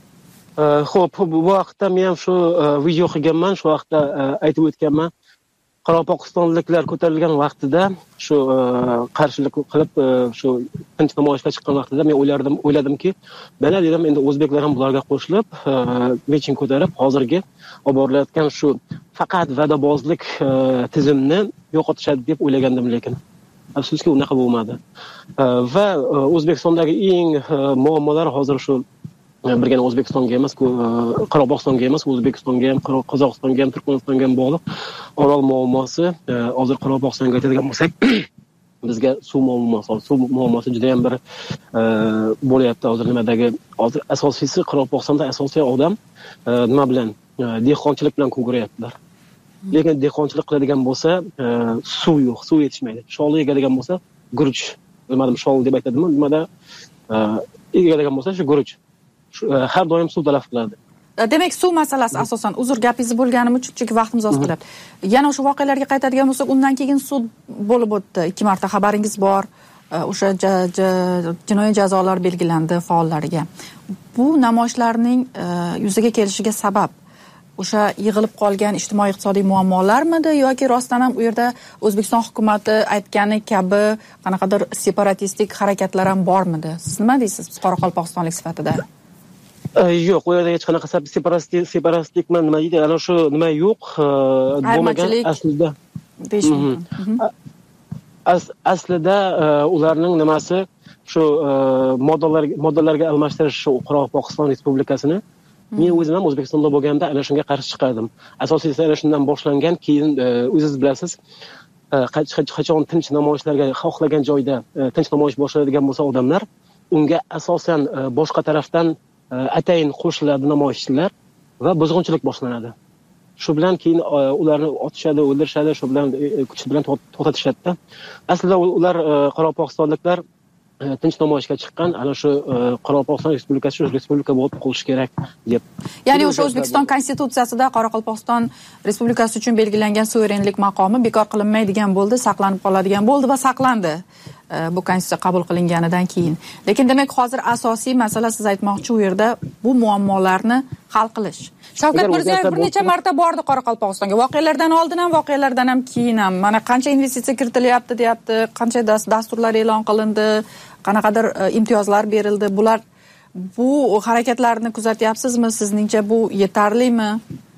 Xo'p, bu vaqtda men ham shu video qilganman, shu vaqtda aytib o'tganman. Qoraqalpog'istonliklar ko'tarilgan vaqtida, shu qarshilik qilib, shu tinch namoyishga chiqqan vaqtida men o'ylardim, o'yladimki, mana dedim, endi o'zbeklar ham bularga qo'shilib, miting ko'tarib, hozirgi olib borilayotgan shu faqat va'dabozlik tizimni yo'qotishadi deb o'ylagandim, lekin afsuski unaqa bo'lmadi. Va O'zbekistondagi eng muammolar hozir shu birgina O'zbekistonga emas, Qoraqalpog'istonga emas, O'zbekistonga ham, Qozog'istonga ham, Turkmanistonga ham bog'liq Orol muammosi. Hozir Qoraqalpog'istonga aytadigan bo'lsak, bizga suv muammosi, suv muammosi juda ham bir bo'lyapti hozir nimadagi. Hozir asosiysi Qoraqalpog'istonda asosiy odam nima bilan? Dehqonchilik bilan kun ko'ryaptilar. Lekin dehqonchilik qiladigan bo'lsa, suv yo'q, suv yetishmaydi. Sholni egadigan bo'lsa, guruch, nimadim, shol deb aytadimi? Nimada egadigan bo'lsa, shu guruch. Har doim suv talab qiladi. Demak, suv masalasi asosan, uzr gapingiz bo'lganim uchun, chunki vaqtimiz oz qoladi. Yana o'sha voqealarga qaytadigan bo'lsak, undan keyin sud bo'lib o'tdi. Ikki marta xabaringiz bor. O'sha jinoiy jazolar belgilandi faollariga. Bu namoyishlarning yuzaga kelishiga sabab o'sha yig'ilib qolgan ijtimoiy-iqtisodiy muammolarmidi yoki rostdan ham u yerda O'zbekiston hukumatı aytgani kabi qanaqadir separatistik harakatlar ham bormidi? Siz nima deysiz Qoraqalpog'istonlik sifatida? Yo'q, u yerda hech qanaqa separatistik, separatistikman nima deydi, ana shu nima yo'q, bo'lmagan aslida. Deyish mumkin. Aslida ularning nimasi shu moddalar moddalarga almashtirish shu Qoraqalpog'iston Respublikasini men o'zim ham O'zbekistonda bo'lganda ana shunga qarshi chiqardim. Asosiysi ana shundan boshlangan, keyin o'zingiz bilasiz, qachon tinch namoyishlarga xohlagan joyda tinch namoyish boshlaydigan bo'lsa odamlar, unga asosan boshqa tarafdan atayin qo'shiladi namoyishchilar va buzg'unchilik boshlanadi. Shu bilan keyin ularni otishadi, o'ldirishadi, shu bilan kuch bilan to'xtatishadi. Aslida ular Qoraqalpog'istonliklar tinch namoyishga chiqqan, ana shu Qoraqalpog'iston Respublikasi shu respublika bo'lib qolishi kerak deb. Ya'ni o'sha O'zbekiston konstitutsiyasida Qoraqalpog'iston Respublikasi uchun belgilangan suverenlik maqomi bekor qilinmaydigan bo'ldi, saqlanib qoladigan bo'ldi va saqlandi bu konstitutsiya qabul qilinganidan keyin. Lekin demak hozir asosiy masala, siz aytmoqchi, u yerda bu muammolarni hal qilish. Shavkat Mirziyoyev bir necha marta bordi Qoraqalpog'istonga. Voqealardan oldin ham, voqealardan ham keyin ham. Mana qancha investitsiya kiritilyapti, deyapti, qancha dasturlar e'lon qilindi, qanaqadir imtiyozlar berildi. Bular bu harakatlarni kuzatyapsizmi? Sizningcha bu yetarlimi?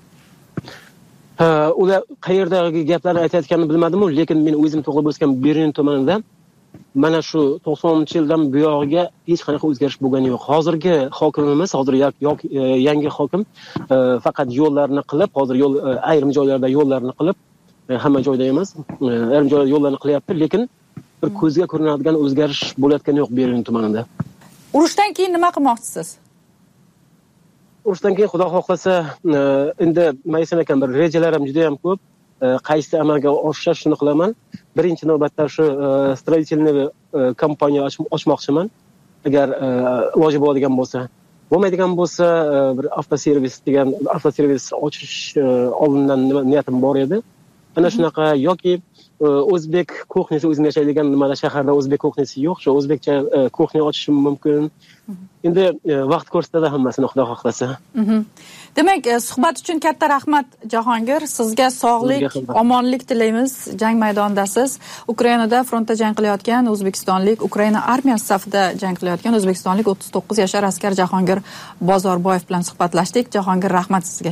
Ular qayerdagi gaplarni aytayotganini bilmadim, lekin men o'zim tug'ilib o'sgan Berlin tumanida mana shu to'qsoninchi yildan buyog'iga hech qanaqa o'zgarish bo'lgani yo'q. Hozirgi hokimimiz, hozir yoki yangi hokim faqat yo'llarni qilib, hozir yo'l ayrim joylarda yo'llarni qilib, hamma joyda emas, ayrim joylarda yo'llarni qilyapti, lekin bir ko'zga ko'rinadigan o'zgarish bo'layotgani yo'q Berlin tumanida. Urushdan keyin nima qilmoqchisiz? Urushdan keyin Xudo xohlasa, endi nima desam ekan, bir rejalarim juda ham ko'p. Qaysi amalga oshsa shuni qilaman. Birinchi navbatda shu stроительный kompaniya ochmoqchiman. Agar iloji bo'ladigan bo'lsa. Bo'lmaydigan bo'lsa, bir avtoservis degan avtoservis ochish oldindan niyatim bor edi. ana shunaqa yoki o'zbek kuxnyasi o'zim yashaydigan nimada shaharda o'zbek kuxnyasi yo'q, shu o'zbekcha kuxnya ochishim mumkin. Endi vaqt ko'rsatadi hammasini, xudo xohlasa. Demak, suhbat uchun katta rahmat Jahongir. Sizga sog'lik, omonlik tilaymiz. Jang maydonidasiz. Ukrainada frontda jang qilayotgan o'zbekistonlik, Ukraina armiyasi safida jang qilayotgan o'zbekistonlik o'ttiz to'qqiz yashar askar Jahongir Bozorboyev bilan suhbatlashdik. Jahongir, rahmat sizga.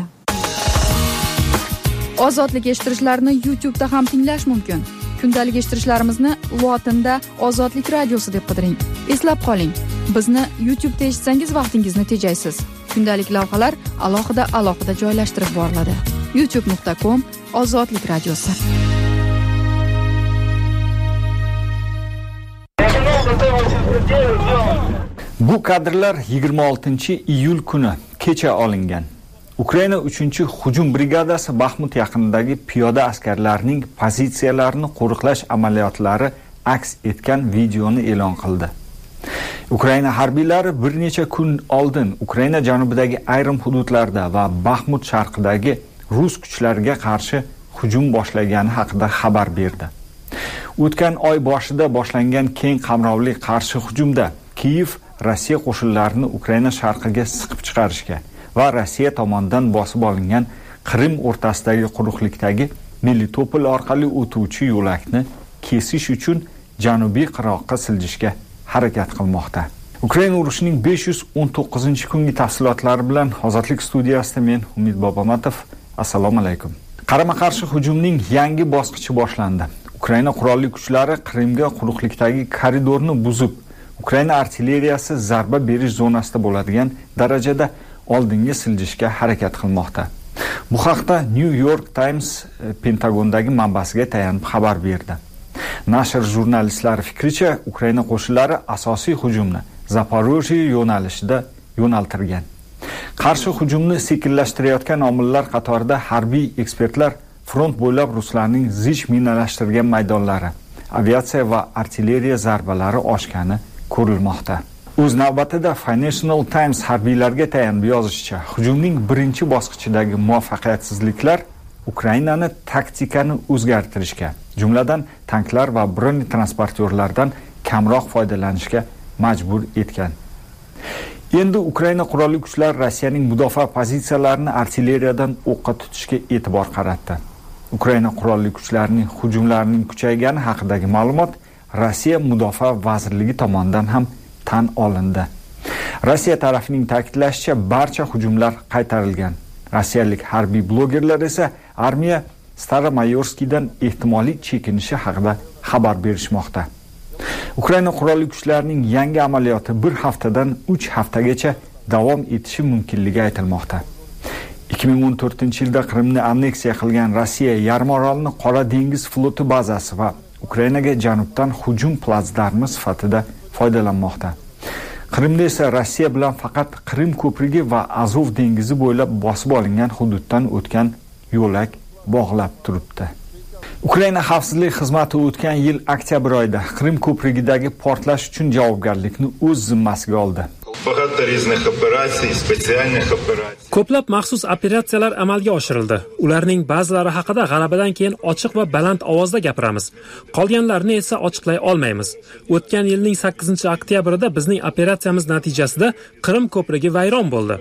Ozodlik eshittirishlarni YouTube da ham tinglash mumkin. Kundalik eshittirishlarimizni lotinda Ozodlik radiosi deb qidiring. Eslab qoling, bizni YouTube da eshitsangiz vaqtingizni tejaysiz. Kundalik lavhalar alohida alohida joylashtirib boriladi. youtube nuqta com Ozodlik radiosi. Bu kadrlar yigirma oltinchi iyul kuni kecha olingan. Ukraina uchinchi hujum brigadasi Baxmut yaqinidagi piyoda askarlarning pozitsiyalarini qo'riqlash amaliyotlari aks etgan videoni e'lon qildi. Ukraina harbiylari bir necha kun oldin Ukraina janubidagi ayrim hududlarda va Baxmut sharqidagi rus kuchlariga qarshi hujum boshlagani haqida xabar berdi. O'tgan oy boshida boshlangan keng qamrovli qarshi hujumda Kiyev Rossiya qo'shinlarini Ukraina sharqiga siqib chiqarishga va Rossiya tomonidan bosib olingan Qrim o'rtasidagi quruqlikdagi Melitopol orqali o'tuvchi yo'lakni kesish uchun janubiy qirg'oqqa siljishga harakat qilmoqda. Ukraina urushining besh yuz o'n to'qqizinchi kungi tafsilotlari bilan Ozodlik studiyasida men Umid Bobomatov. Assalomu alaykum. Qarama-qarshi hujumning yangi bosqichi boshlandi. Ukraina qurolli kuchlari Qrimga quruqlikdagi koridorni buzib, Ukraina artilleriyasi zarba berish zonasida bo'ladigan darajada oldinga siljishga harakat qilmoqda. Bu haqda New York Times Pentagondagi manbasiga tayanib xabar berdi. Nashr jurnalistlari fikricha, Ukraina qo'shinlari asosiy hujumni Zaporojye yo'nalishida yo'naltirgan. Qarshi hujumni sekinlashtirayotgan omillar qatorida harbiy ekspertlar front bo'ylab ruslarning zich minalashtirgan maydonlari, aviatsiya va artilleriya zarbalari oshgani ko'rilmoqda. O'z navbatida Financial Times harbiylarga tayanib yozishicha, hujumning birinchi bosqichidagi muvaffaqiyatsizliklar Ukrainani taktikani o'zgartirishga, jumladan tanklar va bronetransportyorlardan transportyorlardan kamroq foydalanishga majbur etgan. Endi Ukraina qurolli kuchlari Rossiyaning mudofaa pozitsiyalarini artilleriyadan o'qqa tutishga e'tibor qaratdi. Ukraina qurolli kuchlarining hujumlarining kuchaygani haqidagi ma'lumot Rossiya mudofaa vazirligi tomonidan ham tan olindi. Rossiya tarafining ta'kidlashicha, barcha hujumlar qaytarilgan. Rossiyalik harbiy blogerlar esa armiya Staromayorskiydan ehtimoliy chekinishi haqida xabar berishmoqda. Ukraina qurolli kuchlarining yangi amaliyoti bir haftadan uch haftagacha davom etishi mumkinligi aytilmoqda. ikki ming o'n to'rtinchi yilda Qrimni anneksiya qilgan Rossiya Yarmorolni Qora dengiz floti bazasi va Ukrainaga janubdan hujum platsdarmi sifatida foydalanmoqda. Qrimda esa Rossiya bilan faqat Qrim ko'prigi va Azov dengizi bo'ylab bosib olingan hududdan o'tgan yo'lak bog'lab turibdi. Ukraina xavfsizlik xizmati o'tgan yil oktyabr oyida Qrim ko'prigidagi portlash uchun javobgarlikni o'z zimmasiga oldi. Ko'plab maxsus operatsiyalar amalga oshirildi. Ularning ba'zilari haqida g'alabadan keyin ochiq va baland ovozda gapiramiz. Qolganlarini esa ochiqlay olmaymiz. O'tgan yilning sakkizinchi oktyabrida bizning operatsiyamiz natijasida Qrim ko'prigi vayron bo'ldi.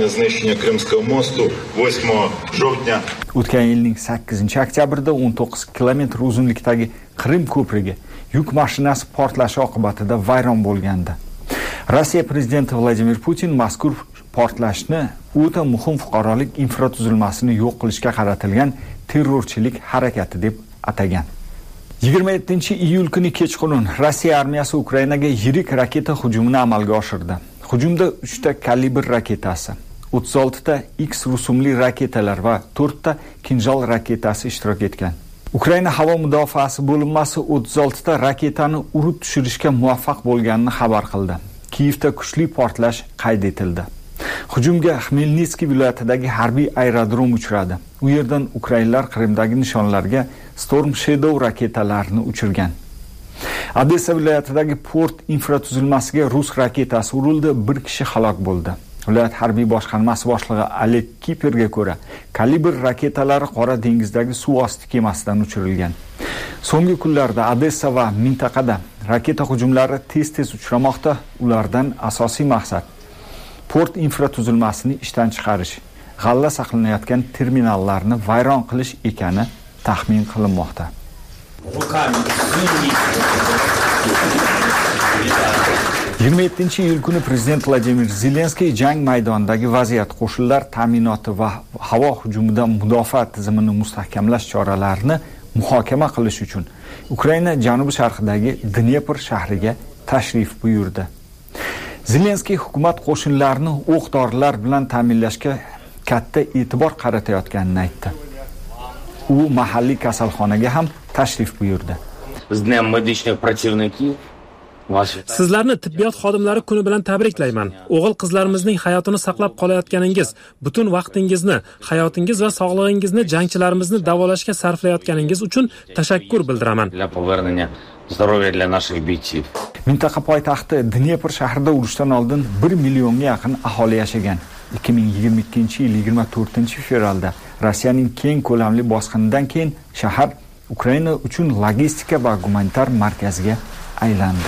O'tgan yilning sakkizinchi oktyabrida o'n to'qqiz kilometr uzunlikdagi Qrim ko'prigi yuk mashinasi portlashi oqibatida vayron bo'lgandi. Rossiya prezidenti Vladimir Putin mazkur portlashni o'ta muhim fuqarolik infratuzilmasini yo'q qilishga qaratilgan terrorchilik harakati deb atagan. yigirma yettinchi iyul kuni kechqurun Rossiya armiyasi Ukrainaga yirik raketa hujumini amalga oshirdi. Hujumda uchta kalibr raketasi, o'ttiz oltita X rusumli raketalar va to'rtta Kinjal raketasi ishtirok etgan. Ukraina havo mudofaasi bo'linmasi o'ttiz oltita raketani urib tushirishga muvaffaq bo'lganini xabar qildi. Kiyevda kuchli portlash qayd etildi. Hujumga Xmelnitskiy viloyatidagi harbiy aerodrom uchradi. U yerdan ukrainlar Qrimdagi nishonlarga Storm Shadow raketalarini uchirgan. Odessa viloyatidagi port infratuzilmasiga rus raketasi urildi, bir kishi halok bo'ldi. Viloyat harbiy boshqarmasi boshlig'i Oleg Kiperga ko'ra, kalibr raketalari Qora dengizdagi suv osti kemasidan uchirilgan. So'nggi kunlarda Odessa va mintaqada raketa hujumlari tez-tez uchramoqda. Ulardan asosiy maqsad port infratuzilmasini ishdan chiqarish, g'alla saqlanayotgan terminallarni vayron qilish ekani taxmin qilinmoqda. yigirma yettinchi iyul kuni prezident Vladimir Zelenskiy jang maydonidagi vaziyat, qo'shinlar ta'minoti va havo hujumidan mudofaa tizimini mustahkamlash choralarini muhokama qilish uchun Ukraina janubi-sharqidagi Dnepr shahriga tashrif buyurdi. Zelenskiy hukumat qo'shinlarini o'q-dorilar bilan ta'minlashga katta e'tibor qaratayotganini aytdi. U mahalliy kasalxonaga ham tashrif buyurdi. Sizlarni tibbiyot xodimlari kuni bilan tabriklayman. O'g'il qizlarimizning hayotini saqlab qolayotganingiz, butun vaqtingizni, hayotingiz va sog'lig'ingizni jangchilarimizni davolashga sarflayotganingiz uchun tashakkur bildiraman. Mintaqa poytaxti Dnepr shahrida urushdan oldin bir millionga yaqin aholi yashagan. ikki ming yigirma ikkinchi yil yigirma to'rtinchi fevralda Rossiyaning keng ko'lamli bosqinidan keyin shahar Ukraina uchun logistika va gumanitar markaziga aylandi.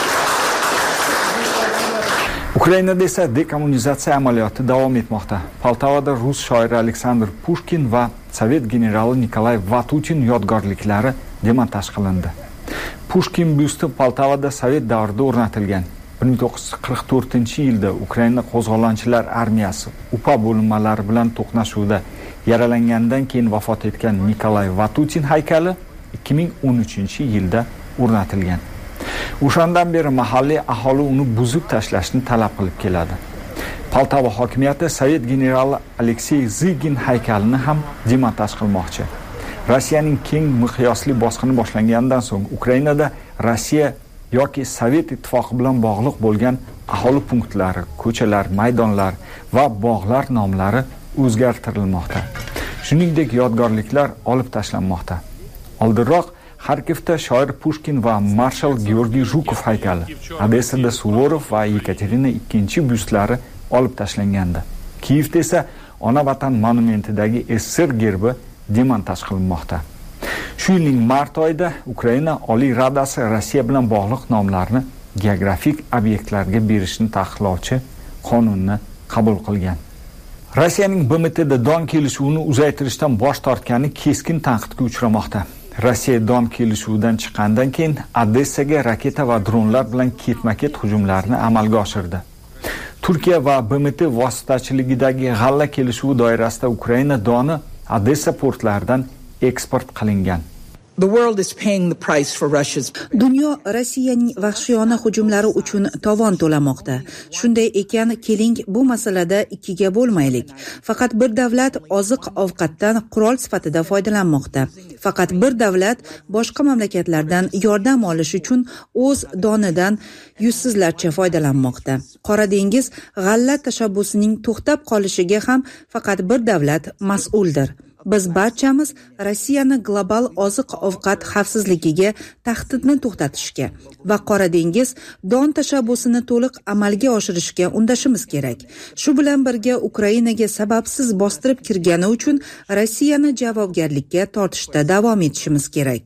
Ukrainada esa dekommunizatsiya amaliyoti davom etmoqda. Poltavada rus shoiri Aleksandr Pushkin va Sovet generali Nikolay Vatutin yodgorliklari demontaj qilindi. Pushkin byusti Poltavada Sovet davrida o'rnatilgan. bir ming to'qqiz yuz qirq to'rtinchi yilda Ukraina qo'zg'olonchilar armiyasi U P A bo'linmalari bilan to'qnashuvda yaralangandan keyin vafot etgan Nikolay Vatutin haykali ikki ming o'n uchinchi yilda o'rnatilgan. O'shandan beri mahalliy aholi uni buzib tashlashni talab qilib keladi. Poltava hokimiyati Sovet generali Aleksey Zygin haykalini ham demontaj qilmoqchi. Rossiyaning keng miqyosli bosqini boshlangandan so'ng Ukrainada Rossiya yoki Sovet ittifoqi bilan bog'liq bo'lgan aholi punktlari, ko'chalar, maydonlar va bog'lar nomlari o'zgartirilmoqda. Shuningdek, yodgorliklar olib tashlanmoqda. Oldinroq Xarkivda shoir Pushkin va marshal Georgiy Zhukov haykali, Odessada Suvorov va Yekaterina ikkinchi byustlari olib tashlangandi. Kiyevda esa ona vatan monumentidagi S S R gerbi demontaj qilinmoqda. Shu yilning mart oyida Ukraina Oliy Radasi Rossiya bilan bog'liq nomlarni geografik obyektlarga berishni taqiqlovchi qonunni qabul qilgan. Rossiyaning B M T'da Don kelishuvini uzaytirishdan bosh tortgani keskin tanqidga uchramoqda. Rossiya Don kelishuvidan chiqqandan keyin Odessaga raketa va dronlar bilan ketma-ket hujumlarni amalga oshirdi. Turkiya va B M T vositachiligidagi g'alla kelishuvi doirasida Ukraina doni Odessa portlaridan eksport qilingan. Dunyo Rossiyaning vahshiyona hujumlari uchun tovon to'lamoqda. Shunday ekan, keling bu masalada ikkiga bo'lmaylik. Faqat bir davlat oziq-ovqatdan qurol sifatida foydalanmoqda. Faqat bir davlat boshqa mamlakatlardan yordam olish uchun o'z donidan yuzsizlarcha foydalanmoqda. Qora dengiz g'alla tashabbusining to'xtab qolishiga ham faqat bir davlat mas'uldir. Biz barchamiz Rossiyani global oziq-ovqat xavfsizligiga tahdidni to'xtatishga va Qora dengiz don tashabbusini to'liq amalga oshirishga undashimiz kerak. Shu bilan birga Ukrainaga sababsiz bostirib kirgani uchun Rossiyani javobgarlikka tortishda davom etishimiz kerak.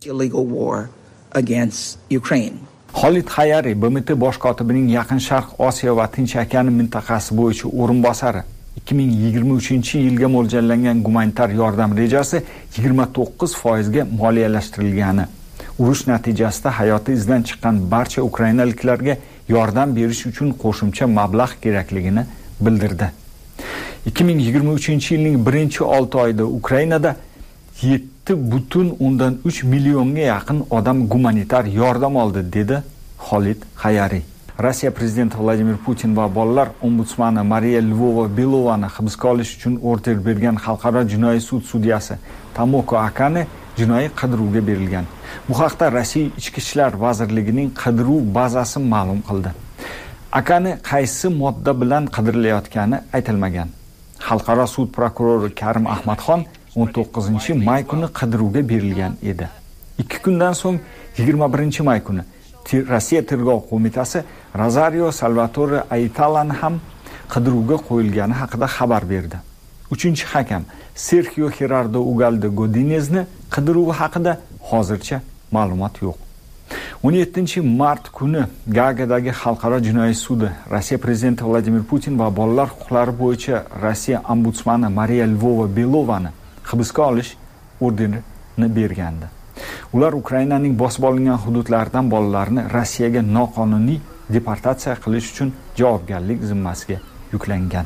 Xolid Hayari, B M T bosh kotibining Yaqin Sharq, Osiyo va Tinch okeani mintaqasi bo'yicha o'rinbosari, ikki ming yigirma uchinchi yilga mo'ljallangan gumanitar yordam rejasi yigirma to'qqiz foiz ga moliyalashtirilgani, urush natijasida hayoti izdan chiqqan barcha ukrainaliklarga yordam berish uchun qo'shimcha mablag' kerakligini bildirdi. ikki ming yigirma uchinchi yilning birinchi olti oyida Ukrainada yetti butun o'ndan uch millionga yaqin odam gumanitar yordam oldi, dedi Xolid Hayari. Rossiya prezidenti Vladimir Putin va bolalar ombudsmani Mariya Lvova-Belovani hibsga olish uchun order bergan xalqaro jinoiy sud sudyasi Tomoko Akane jinoiy qidiruvga berilgan. Bu haqda Rossiya Ichki ishlar vazirligining qidiruv bazasi ma'lum qildi. Akane qaysi modda bilan qidirilayotgani aytilmagan. Xalqaro sud prokurori Karim Ahmadxon o'n to'qqizinchi may kuni qidiruvga berilgan edi. ikki kundan so'ng yigirma birinchi may kuni Rossiya tergov qo'mitasi Rosario Salvatore Aitalani ham qidiruvga qo'yilgani haqida xabar berdi. Uchinchi hakam Sergio Gerardo Ugalde Godinezni qidiruvi haqida hozircha ma'lumot yo'q. o'n yettinchi mart kuni Gagadagi xalqaro jinoiy sudi Rossiya prezidenti Vladimir Putin va bolalar huquqlari bo'yicha Rossiya ombudsmani Mariya Lvova-Belovani hibsga olish orderini bergandi. Ular Ukrainaning bosib olingan hududlaridan bolalarni Rossiyaga noqonuniy deportatsiya qilish uchun javobgarlik zimmasiga yuklangan.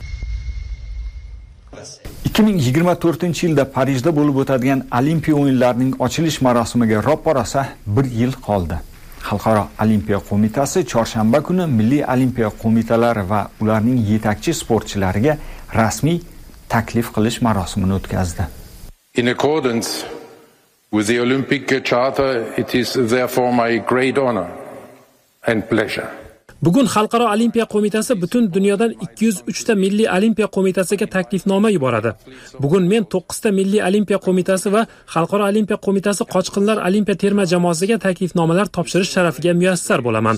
ikki ming yigirma to'rtinchi yilda Parijda bo'lib o'tadigan Olimpiya o'yinlarining ochilish marosimiga roppa rosa bir yil qoldi. Xalqaro Olimpiya qo'mitasi chorshanba kuni Milliy Olimpiya qo'mitalari va ularning yetakchi sportchilariga rasmiy taklif qilish marosimini o'tkazdi. In accordance with the Olympic Charter, it is therefore my great honor and pleasure. Bugun Xalqaro Olimpiya qo'mitasi butun dunyodan ikki yuz uch ta Milliy Olimpiya qo'mitasiga taklifnoma yuboradi. Bugun men to'qqiz ta Milliy Olimpiya qo'mitasi va Xalqaro Olimpiya qo'mitasi qochqinlar Olimpiya terma jamoasiga taklifnomalar topshirish sharafiga muyassar bo'laman.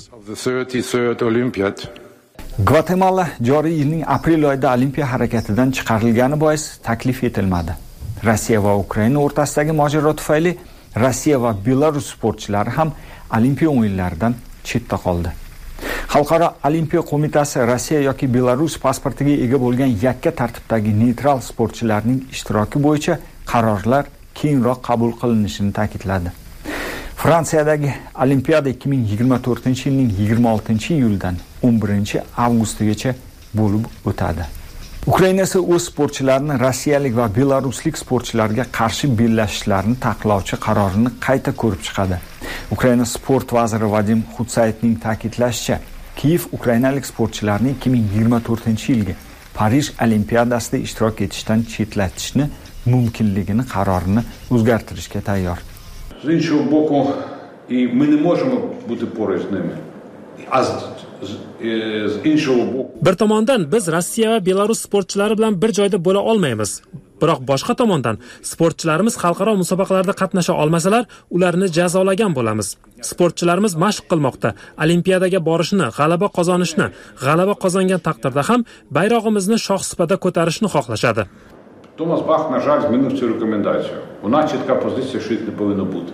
Gvatemala joriy yilning aprel oyida Olimpiya harakatidan chiqarilgani bois taklif etilmadi. Rossiya va Ukraina o'rtasidagi mojaro tufayli Rossiya va Belarus sportchilari ham Olimpiya o'yinlaridan chetda qoldi. Xalqaro Olimpiya qo'mitasi Rossiya yoki Belarus pasportiga ega bo'lgan yakka tartibdagi neytral sportchilarning ishtiroki bo'yicha qarorlar keyinroq qabul qilinishini ta'kidladi. Fransiyadagi Olimpiada ikki ming yigirma to'rtinchi yilning yigirma oltinchi iyuldan o'n birinchi avgustigacha bo'lib o'tadi. Ukraina esa o'z sportchilarini rossiyalik va belaruslik sportchilarga qarshi bellashishlarini taqiqlovchi qarorini qayta ko'rib chiqadi. Ukraina sport vaziri Vadim Xutsayevning ta'kidlashicha, Kiyev ukrainalik sportchilarni ikki ming yigirma to'rtinchi yilgi Parij Olimpiadasida ishtirok etishdan chetlatishni mumkinligini qarorini o'zgartirishga tayyor. З іншого боку, і ми не можемо бути поруч з ними. А з, з, з іншого боку... Bir tomondan biz Rossiya va Belarus sportchilari bilan bir joyda bo'la olmaymiz. Biroq boshqa tomondan sportchilarimiz xalqaro musobaqalarda qatnasha olmasalar, ularni jazolagan bo'lamiz. Sportchilarimiz mashq qilmoqda. Olimpiadaga borishni, g'alaba qozonishni, g'alaba qozongan taqdirda ham bayrog'imizni shohsupada ko'tarishni xohlashadi. Томас Бах, на жаль, змінив цю рекомендацію. У нас чітка позиція, що їх не повинно бути.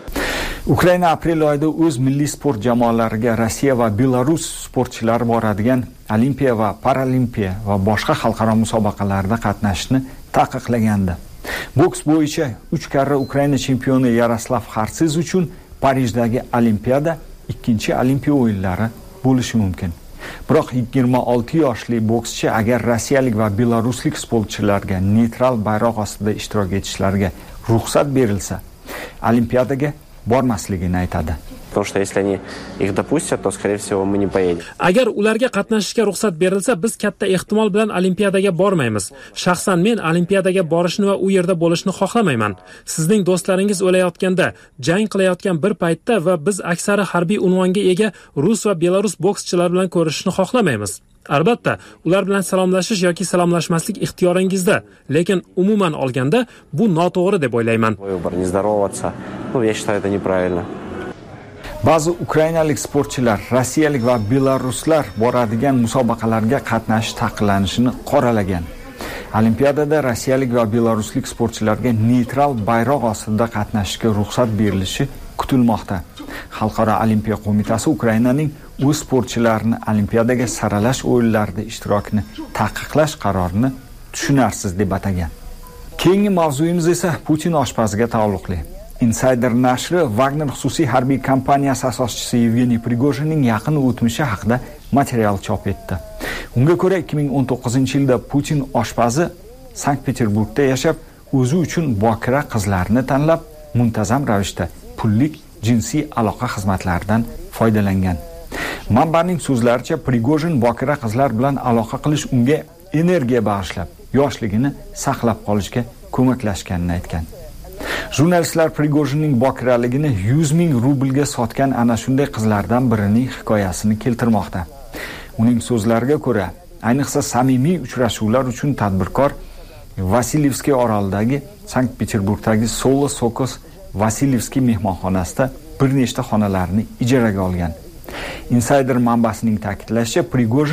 Ukraina aprel oyida o'z milliy sport jamoalariga Rossiya va Belarus sportchilari boradigan Olimpiya va Paralimpiya va boshqa xalqaro musobaqalarda qatnashishni taqiqlagandi. Boks bo'yicha uch karra Ukraina chempioni Yaroslav Xartsiz uchun Parijdagi Olimpiada ikkinchi Olimpiya o'yinlari bo'lishi mumkin. Biroq yigirma olti yoshli bokschi agar rossiyalik va belaruslik sportchilarga neytral bayroq ostida ishtirok etishlariga ruxsat berilsa, Olimpiadaga bormasligini aytadi. Потому что если они их допустят, то скорее всего мы не поедем. Agar ularga qatnashishga ruxsat berilsa, biz katta ehtimol bilan Olimpiadaga bormaymiz. Shaxsan men Olimpiadaga borishni va u yerda bo'lishni xohlamayman. Sizning do'stlaringiz o'layotganda, jang qilayotgan bir paytda va biz aksari harbiy unvonga ega rus va belarus bokschilar bilan ko'rishishni xohlamaymiz. Albatta, ular bilan salomlashish yoki salomlashmaslik ixtiyoringizda, lekin umuman olganda bu noto'g'ri deb o'ylayman. Ну, я считаю, это неправильно. Ba'zi ukrainalik sportchilar rossiyalik va belaruslar boradigan musobaqalarga qatnashish taqiqlanishini qoralagan. Olimpiadada rossiyalik va belaruslik sportchilarga neytral bayroq ostida qatnashishga ruxsat berilishi kutilmoqda. Xalqaro Olimpiya qo'mitasi Ukrainaning o'z sportchilarini Olimpiadaga saralash o'yinlarida ishtirokini taqiqlash qarorini tushunarsiz deb atagan. Keyingi mavzuyimiz esa Putin oshpaziga taalluqli. Insider nashri Wagner xususiy harbiy kompaniyasi asoschisi Yevgeniy Prigojinning yaqin o'tmishi haqida material chop etdi. Unga ko'ra ikki ming o'n to'qqizinchi yilda Putin oshpazi Sankt-Peterburgda yashab, o'zi uchun bokira qizlarni tanlab, muntazam ravishda pullik jinsiy aloqa xizmatlaridan foydalangan. Manbaning so'zlaricha, Prigojin bokira qizlar bilan aloqa qilish unga energiya bag'ishlab, yoshligini saqlab qolishga ko'maklashganini aytgan. Jurnalistlar Prigojinning bokiraligini yuz ming rublga sotgan ana shunday qizlardan birining hikoyasini keltirmoqda. Uning so'zlariga ko'ra, ayniqsa samimiy uchrashuvlar uchun tadbirkor Vasilyevskiy orolidagi Sankt-Peterburgdagi Solo Sokos Vasilyevskiy mehmonxonasida bir nechta xonalarni ijaraga olgan. Insider manbasining ta'kidlashicha, Prigojin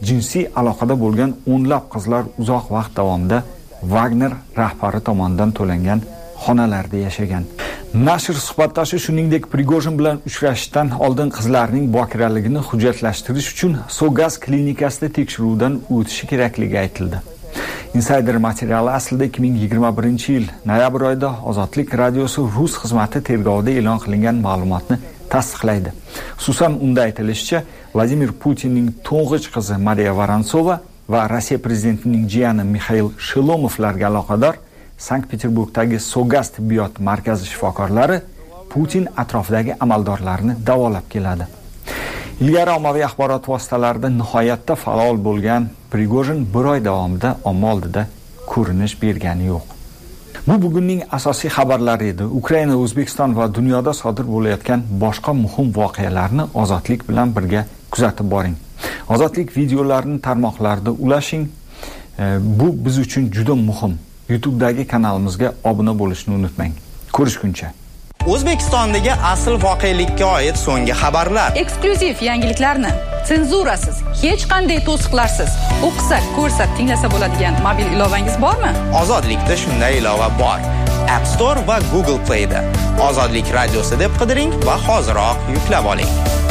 jinsiy aloqada bo'lgan o'nlab qizlar uzoq vaqt davomida Wagner rahbari tomonidan to'langan xonalarda yashagan. Nashr suhbatdoshi shuningdek Prigojin bilan uchrashishdan oldin qizlarning bokiraligini hujjatlashtirish uchun Sogaz klinikasida tekshiruvdan o'tishi kerakligi aytildi. Insider materiali aslida ikki ming yigirma birinchi yil noyabr oyida Ozodlik radiosi rus xizmati tergovida e'lon qilingan ma'lumotni tasdiqlaydi. Xususan, unda aytilishicha, Vladimir Putinning to'ng'ich qizi Mariya Vorontsova va Rossiya prezidentining jiyani Mixail Shilomovlarga aloqador Sankt-Peterburgdagi Sogaz tibbiyot markazi shifokorlari Putin atrofidagi amaldorlarni davolab keladi. Ilgari ommaviy axborot vositalarida nihoyatda faol bo'lgan Prigojin bir oy davomida omma oldida ko'rinish bergani yo'q. Bu bugunning asosiy xabarlari edi. Ukraina, O'zbekiston va dunyoda sodir bo'layotgan boshqa muhim voqealarni Ozodlik bilan birga kuzatib boring. Ozodlik videolarini tarmoqlarda ulashing. Bu biz uchun juda muhim. YouTube'dagi kanalimizga obuna bo'lishni unutmang. Ko'rishguncha. O'zbekistondagi asl voqelikka oid so'nggi xabarlar. Eksklyuziv yangiliklarni senzurasiz, hech qanday to'siqlarsiz o'qisa, ko'rsa, tinglasa bo'ladigan mobil ilovangiz bormi? Ozodlikda shunday ilova bor. App Store va Google Play da. Ozodlik radiosi deb qidiring va hoziroq yuklab oling.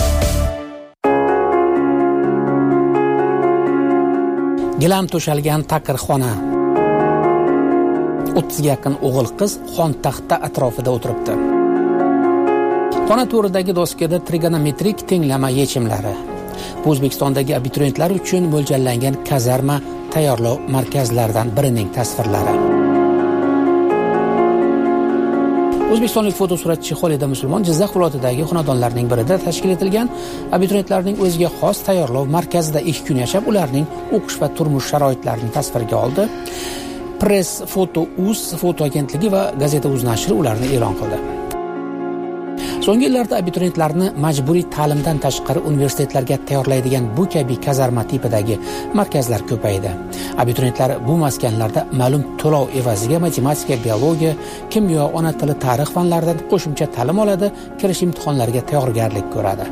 Gilam to'shalgan taqir xona. o'ttizga yaqin o'g'il-qiz xon taxta atrofida o'tiribdi. Xona to'ridagi doskada trigonometrik tenglama yechimlari. Bu O'zbekistondagi abituriyentlar uchun mo'ljallangan kazarma tayyorlov markazlaridan birining tasvirlari. O'zbekistonlik fotosuratchi Xolida Musulmon Jizzax viloyatidagi xonadonlarning birida tashkil etilgan abituriyentlarning o'ziga xos tayyorlov markazida ikki kun yashab, ularning o'qish va turmush sharoitlarini tasvirga oldi. Press Foto Uz foto agentligi va Gazeta Uz nashri ularni e'lon qildi. So'nggi yillarda abituriyentlarni majburiy ta'limdan tashqari universitetlarga tayyorlaydigan bu kabi kazarma tipidagi markazlar ko'paydi. Abituriyentlar bu maskanlarda ma'lum to'lov evaziga matematika, biologiya, kimyo, ona tili, tarix fanlaridan qo'shimcha ta'lim oladi, kirish imtihonlariga tayyorgarlik ko'radi.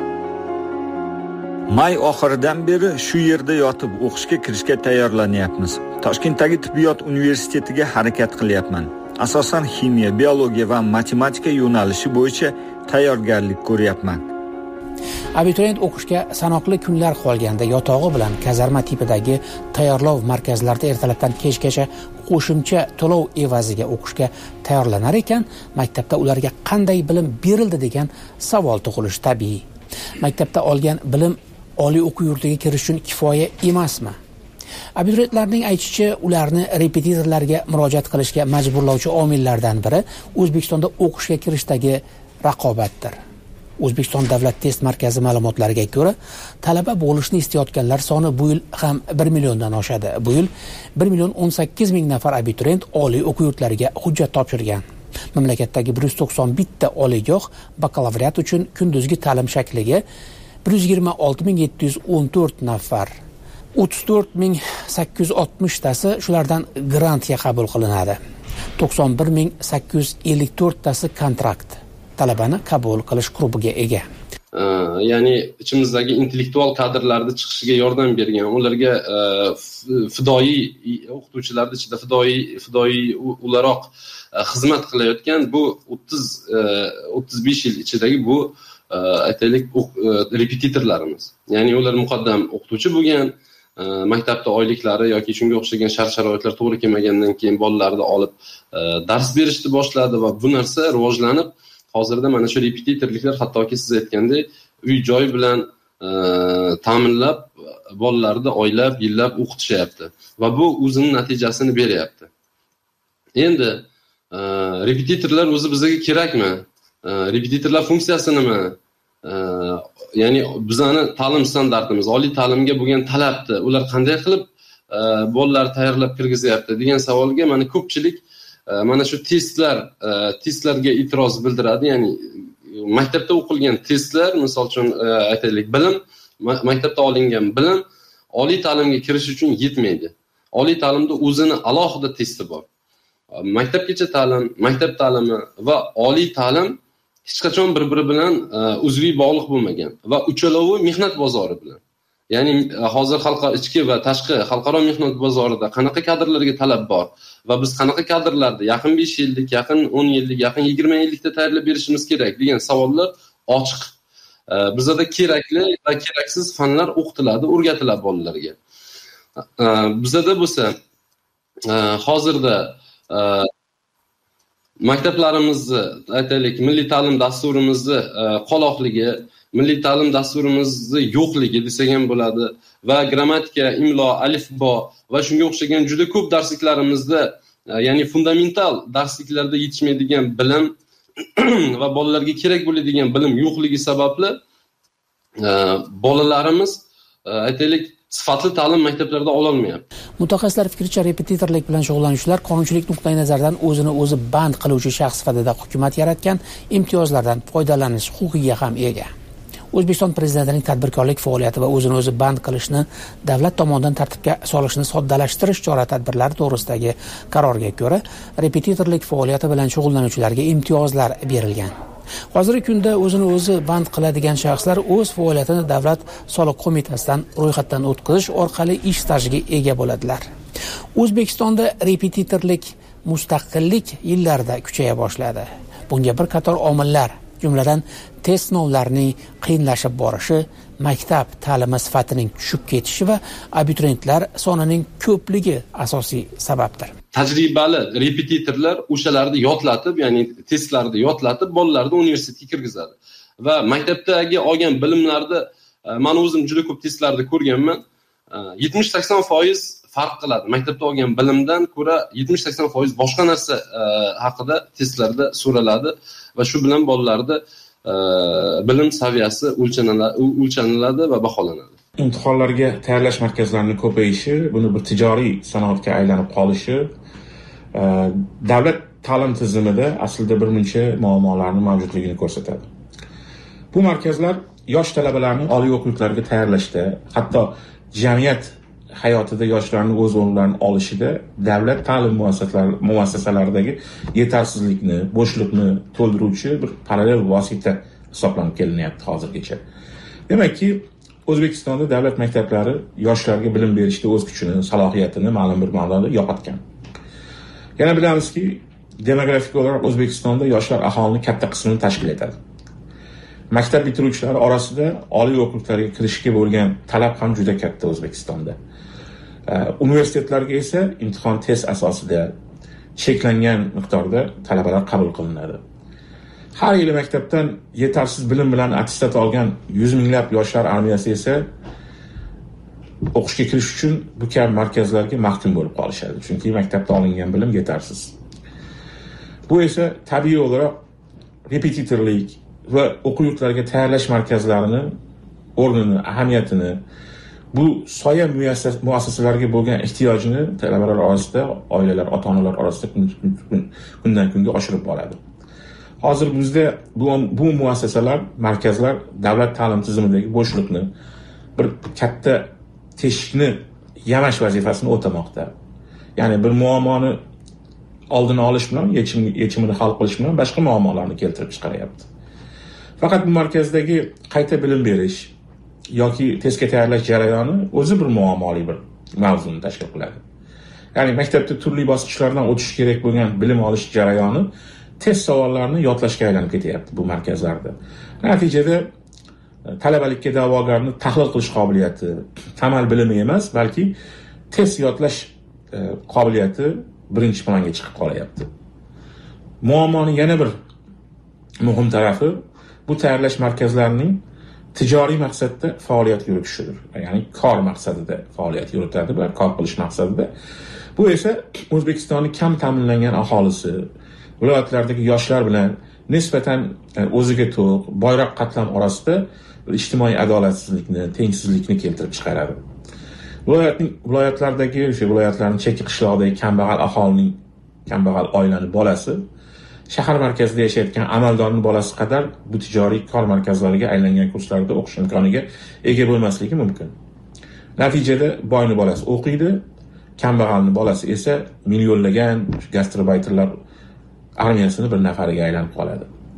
May oxiridan beri shu yerda yotib o'qishga kirishga tayyorlanyapmiz. Toshkentdagi tibbiyot universitetiga harakat qilyapman. Asosan ximiya, biologiya va matematika yo'nalishi bo'yicha tayyorgarlik ko'ryapman. Abituriyent o'qishga sanoqli kunlar qolganda yotog'i bilan kazarma tipidagi tayyorlov markazlarida ertalabdan kechgacha qo'shimcha to'lov evaziga o'qishga tayyorlanar ekan, maktabda ularga qanday bilim berildi degan savol tug'ilishi tabiiy. Maktabda olgan bilim oliy o'quv yurtiga kirish uchun kifoya emasmi? Abituriyentlarning aytishicha, ularni repetitorlarga murojaat qilishga majburlovchi omillardan biri O'zbekistonda o'qishga kirishdagi raqobatdir. O'zbekiston davlat test markazi ma'lumotlariga ko'ra, talaba bo'lishni istayotganlar soni bu yil ham bir milliondan oshadi. Bu yil bir million o'n sakkiz ming nafar abituriyent oliy o'quv yurtlariga hujjat topshirgan. Mamlakatdagi bir yuz to'qson bitta oliygoh bakalavriat uchun kunduzgi ta'lim shakliga bir yuz yigirma olti ming yetti yuz o'n to'rt nafar, o'ttiz to'rt ming sakkiz yuz oltmish tasi shulardan grantga qabul qilinadi. to'qson bir ming sakkiz yuz ellik to'rt tasi kontrakt talabani qabul qilish klubiga ega. Ya'ni ichimizdagi intellektual kadrlarni chiqishiga yordam bergan, ularga fidoyi o'qituvchilarning ichida fidoyi fidoyi o'laroq xizmat qilayotgan bu o'ttiz o'ttiz besh yil ichidagi bu aytaylik repetitorlarimiz. Ya'ni ular muqaddam o'qituvchi bo'lgan, maktabda oyliklari yoki shunga o'xshagan shart-sharoitlar to'g'ri kelmagandan keyin bolalarni olib dars berishni boshladi va bu narsa rivojlanib, hozirda mana shu repetitorliklar hattoki siz aytgandek uy-joy bilan ta'minlab, bolalarni oylab, yillab o'qitishyapti va bu o'zining natijasini beryapti. Endi repetitorlar o'zi bizga kerakmi? Repetitorlar funksiyasi nima? Ya'ni bizning ta'lim standartimiz, oliy ta'limga bo'lgan talabni ular qanday qilib bolalar tayyorlab kirgizyapti degan savolga mana ko'pchilik mana shu testlar, testlarga e'tiroz bildiradi. Ya'ni maktabda o'qilgan testlar, misol uchun aytaylik, bilim, maktabda olingan bilim oliy ta'limga kirish uchun yetmaydi. Oliy ta'limda o'zini alohida testi bor. Maktabgacha ta'lim, maktab ta'limi va oliy ta'lim hech qachon bir-biri bilan uzviy bog'liq bo'lmagan va uchalovi mehnat bozori bilan. Ya'ni hozir xalqaro ichki va tashqi xalqaro mehnat bozorida qanaqa kadrlarga talab bor va biz qanaqa kadrlarni yaqin besh yillik, yaqin o'n yillik, yaqin yigirma yillikda tayyorlab berishimiz kerak degan savollar ochiq. Bizda kerakli va keraksiz fanlar o'qitiladi, o'rgatiladi bolalarga. Bizda bo'lsa hozirda maktablarimizni, aytaylik, milliy ta'lim dasturimizni qoloqligi, milliy ta'lim dasturimizni yo'qligi desak ham bo'ladi va grammatika, imlo, alifbo va shunga o'xshagan juda ko'p darsliklarimizda, ya'ni fundamental darsliklarda yetishmaydigan bilim va bolalarga kerak bo'ladigan bilim yo'qligi sababli bolalarimiz, aytaylik, sifatli ta'lim maktablarida ola olmayapti. Mutaxassislar fikricha, repetitorlik bilan shug'ullanuvchilar qonunchilik nuqtai nazaridan o'zini o'zi band qiluvchi shaxs sifatida hukumat yaratgan imtiyozlardan foydalanish huquqiga ham ega. O'zbekiston Prezidentining tadbirkorlik faoliyati va o'zini o'zi band qilishni davlat tomonidan tartibga solishni soddalashtirish chora-tadbirlari to'g'risidagi qarorga ko'ra, repetitorlik faoliyati bilan shug'ullanuvchilarga imtiyozlar berilgan. Hozirgi kunda o'zini o'zi band qiladigan shaxslar o'z faoliyatini Davlat soliq qo'mitasidan ro'yxatdan o'tkazish orqali ish stajiga ega bo'ladilar. O'zbekistonda repetitorlik mustaqillik yillarida kuchaya boshladi. Bunga bir qator omillar, jumladan test sinovlarining qiyinlashib borishi, maktab ta'limi sifatining tushib ketishi va abituriyentlar sonining ko'pligi asosiy sababdir. Tajribali repetitorlar o'shalarni yodlatib, ya'ni testlarni yodlatib, bolalarni universitetga kirgizadi. Va maktabdagi olgan bilimlarni, men o'zim juda ko'p testlarni ko'rganman, yetmish sakson foiz farq qiladi. Maktabda olgan bilimdan ko'ra yetmish sakson foiz boshqa narsa haqida testlarda so'raladi va shu bilan bolalarni bilim saviyasi o'lchaniladi va baholanadi. Imtihonlarga tayyorlash markazlarining ko'payishi, buni bir tijoriy sanoatga aylanib qolishi davlat ta'lim tizimida aslida bir muncha muammolarning mavjudligini ko'rsatadi. Bu markazlar yosh talabalarni oliy o'quvlarga tayyorlashda, hatto jamiyat hayotida yoshlarning o'z o'rnlarini olishida davlat ta'lim muassasalaridagi yetersizlikni, bo'shliqni to'ldiruvchi bir parallel vosita hisoblanib kelinyapti hozirgacha. Demakki, O'zbekistonda davlat maktablari yoshlarga bilim berishda o'z kuchini, salohiyatini ma'lum bir ma'noda yo'qotgan. Yana bilamizki, demografik olarak O'zbekistonda yoshlar aholining katta qismini tashkil etadi. Maktab bitiruvchilari orasida oliy o'quvlarga kirishga bo'lgan talab ham juda katta O'zbekistonda. Universitetlarga esa imtihon test asosida cheklangan miqdorda talabalar qabul qilinadi. Har yili maktabdan yetarsiz bilim bilan attestat olgan yuz minglab yoshlar armiyasi esa o'qishga kirish uchun bu kabi markazlarga mahkum bo'lib qolishadi. Chunki maktabda olingan bilim yetarsiz. Bu esa tabiiy olarak repetitorlik va o'quv yurtlariga tayyorlash markazlarini o'rnini, ahamiyatini, bu soya muassasalarga bo'lgan ehtiyojini talabalar orasida, oilalar, ota-onalar orasida kundan kunga oshirib boradi. Hozir bizda bu bu muassasalar, markazlar davlat ta'lim tizimidagi bo'shliqni, bir katta teshikni yamash vazifasini o'tamoqda. Ya'ni bir muammoni oldini olish bilan yechim yechimini hal qilish bilan boshqa muammolarni keltirib chiqaryapti. Faqat bu markazdagi qayta bilim berish yoki testga tayyorlash jarayoni o'zi bir muammoli bir mavzuni tashkil qiladi. Ya'ni maktabda turli bosqichlardan o'tish kerak bo'lgan bilim olish jarayoni test savollarini yodlashga aylanib ketyapti bu markazlarda. Natijada talabalikka da'vogarni tahlil qilish qobiliyati, tamal bilimi emas, balki test yodlash e, qobiliyati birinchi planga chiqib qolyapti. Muammoning yana bir muhim tarafi bu tayyorlash markazlarining tijoriy maqsadda faoliyat yuritishidir. Ya'ni kor maqsadida faoliyat yuritadi va kor qilish maqsadida. Bu esa O'zbekistonning kam ta'minlangan aholisi, viloyatlardagi yoshlar bilan nisbatan o'ziga to'q, boyroq qatlam orasida ijtimoiy adolatsizlikni, tengsizlikni keltirib chiqaradi. Viloyatning viloyatlardagi, o'sha viloyatlarning chekka qishloqdagi kambag'al aholining, kambag'al oilaning bolasi shahar markazida yashayotgan amaldorning bolasi qadar bu tijoriy kor markazlariga aylangan kurslarda o'qish imkoniga ega bo'lmasligi mumkin. Natijada boyning bolasi o'qiydi, kambag'alning bolasi esa millionlagan gastrobayterlar armiyasini bir nafariga aylanib qoladi.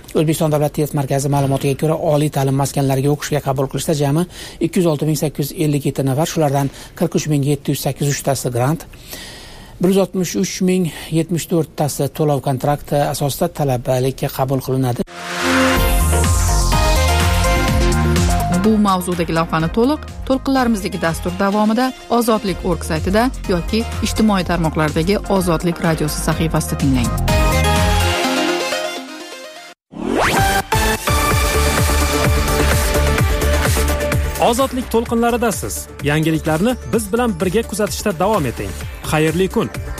O'zbekiston davlat test markazi ma'lumotiga ko'ra, oliy ta'lim maskanlariga o'qishga qabul qilishda jami ikki yuz olti ming sakkiz yuz ellik yetti nafar, shulardan qirq uch ming yetti yuz sakkiz uch tasi grant, bir yuz oltmish uch ming yetmish to'rt tasi to'lov kontrakti asosida talabalikka qabul qilinadi. Bu mavzudagi lavhani to'liq to'lqinlarimizdagi dastur davomida Ozodlik org saytida yoki ijtimoiy tarmoqlardagi Ozodlik radiosi sahifasida tinglang. Ozodlik to'lqinlaridasiz. Yangiliklarni biz bilan birga kuzatishda davom eting. Xayrli kun.